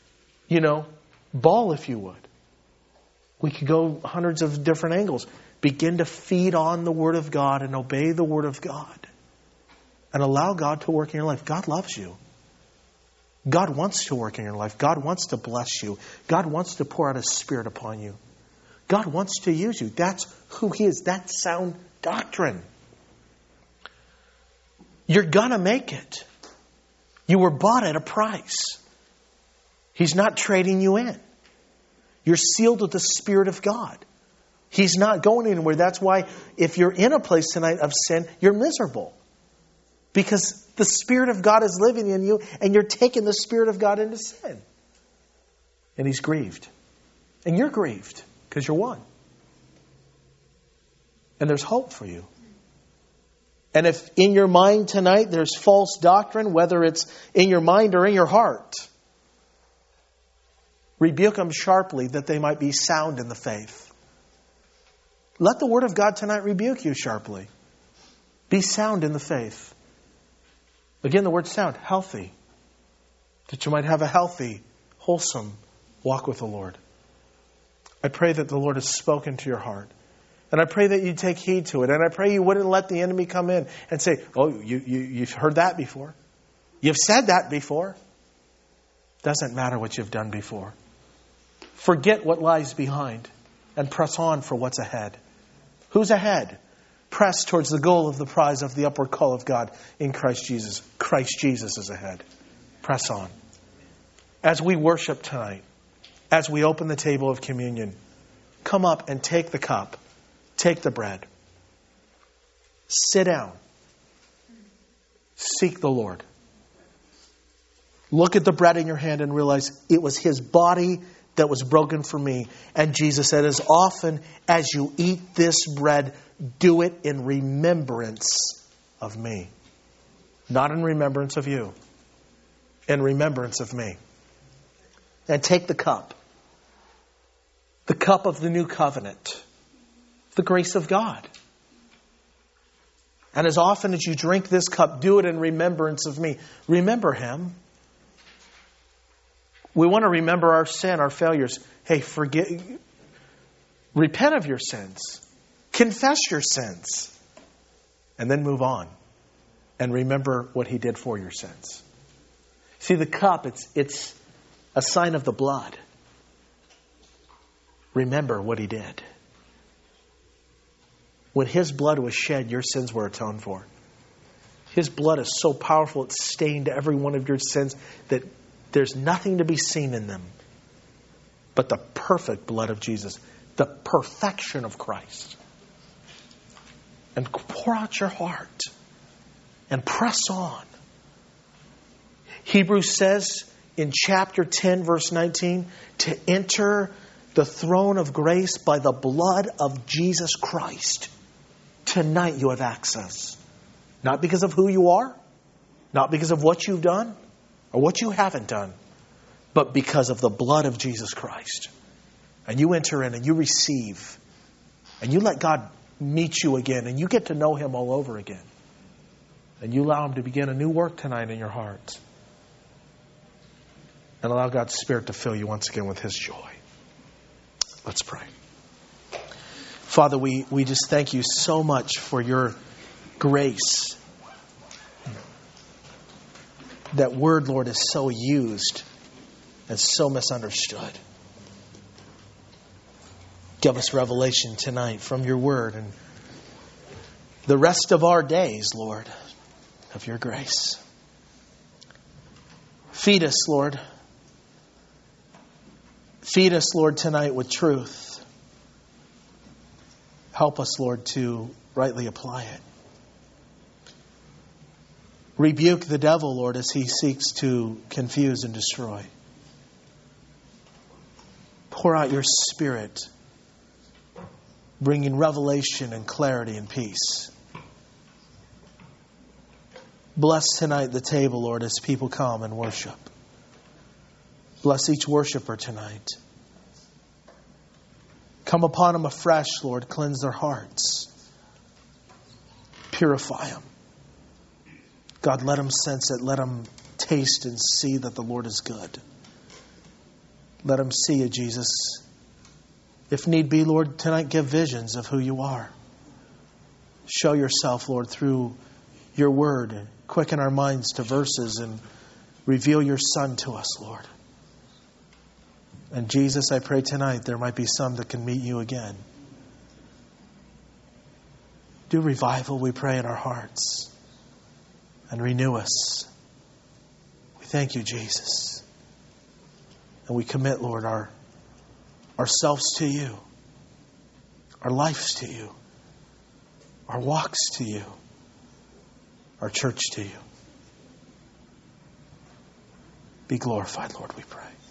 ball, if you would. We could go hundreds of different angles. Begin to feed on the Word of God and obey the Word of God. And allow God to work in your life. God loves you. God wants to work in your life. God wants to bless you. God wants to pour out His Spirit upon you. God wants to use you. That's who He is. That's sound doctrine. You're gonna make it. You were bought at a price. He's not trading you in. You're sealed with the Spirit of God. He's not going anywhere. That's why if you're in a place tonight of sin, you're miserable. Because the Spirit of God is living in you and you're taking the Spirit of God into sin. And He's grieved. And you're grieved because you're one. And there's hope for you. And if in your mind tonight there's false doctrine, whether it's in your mind or in your heart, rebuke them sharply that they might be sound in the faith. Let the Word of God tonight rebuke you sharply. Be sound in the faith. Again, the word sound, healthy. That you might have a healthy, wholesome walk with the Lord. I pray that the Lord has spoken to your heart. And I pray that you take heed to it. And I pray you wouldn't let the enemy come in and say, oh, you've heard that before. You've said that before. Doesn't matter what you've done before. Forget what lies behind and press on for what's ahead. Who's ahead? Press towards the goal of the prize of the upward call of God in Christ Jesus. Christ Jesus is ahead. Press on. As we worship tonight, as we open the table of communion, come up and take the cup. Take the bread. Sit down. Seek the Lord. Look at the bread in your hand and realize it was His body that was broken for me. And Jesus said, as often as you eat this bread, do it in remembrance of me. Not in remembrance of you. In remembrance of me. And take the cup. The cup of the new covenant. The grace of God. And as often as you drink this cup, do it in remembrance of me. Remember Him. We want to remember our sin, our failures. Hey, repent of your sins. Confess your sins. And then move on. And remember what He did for your sins. See, the cup, it's a sign of the blood. Remember what He did. When His blood was shed, your sins were atoned for. His blood is so powerful, it stained every one of your sins that there's nothing to be seen in them but the perfect blood of Jesus, the perfection of Christ. And pour out your heart and press on. Hebrews says in chapter 10, verse 19, to enter the throne of grace by the blood of Jesus Christ. Tonight you have access. Not because of who you are, not because of what you've done, or what you haven't done, but because of the blood of Jesus Christ. And you enter in and you receive. And you let God meet you again. And you get to know Him all over again. And you allow Him to begin a new work tonight in your heart. And allow God's Spirit to fill you once again with His joy. Let's pray. Father, we just thank You so much for Your grace. That word, Lord, is so used and so misunderstood. Give us revelation tonight from Your word and the rest of our days, Lord, of Your grace. Feed us, Lord. Feed us, Lord, tonight with truth. Help us, Lord, to rightly apply it. Rebuke the devil, Lord, as he seeks to confuse and destroy. Pour out Your Spirit, bringing revelation and clarity and peace. Bless tonight the table, Lord, as people come and worship. Bless each worshiper tonight. Come upon them afresh, Lord. Cleanse their hearts. Purify them. God, let them sense it. Let them taste and see that the Lord is good. Let them see You, Jesus. If need be, Lord, tonight give visions of who You are. Show Yourself, Lord, through Your word. Quicken our minds to verses and reveal Your Son to us, Lord. And Jesus, I pray tonight there might be some that can meet You again. Do revival, we pray, in our hearts. And renew us. We thank You, Jesus. And we commit, Lord, ourselves to You. our lives to you, our walks to you, our church to you. Be glorified, Lord, we pray.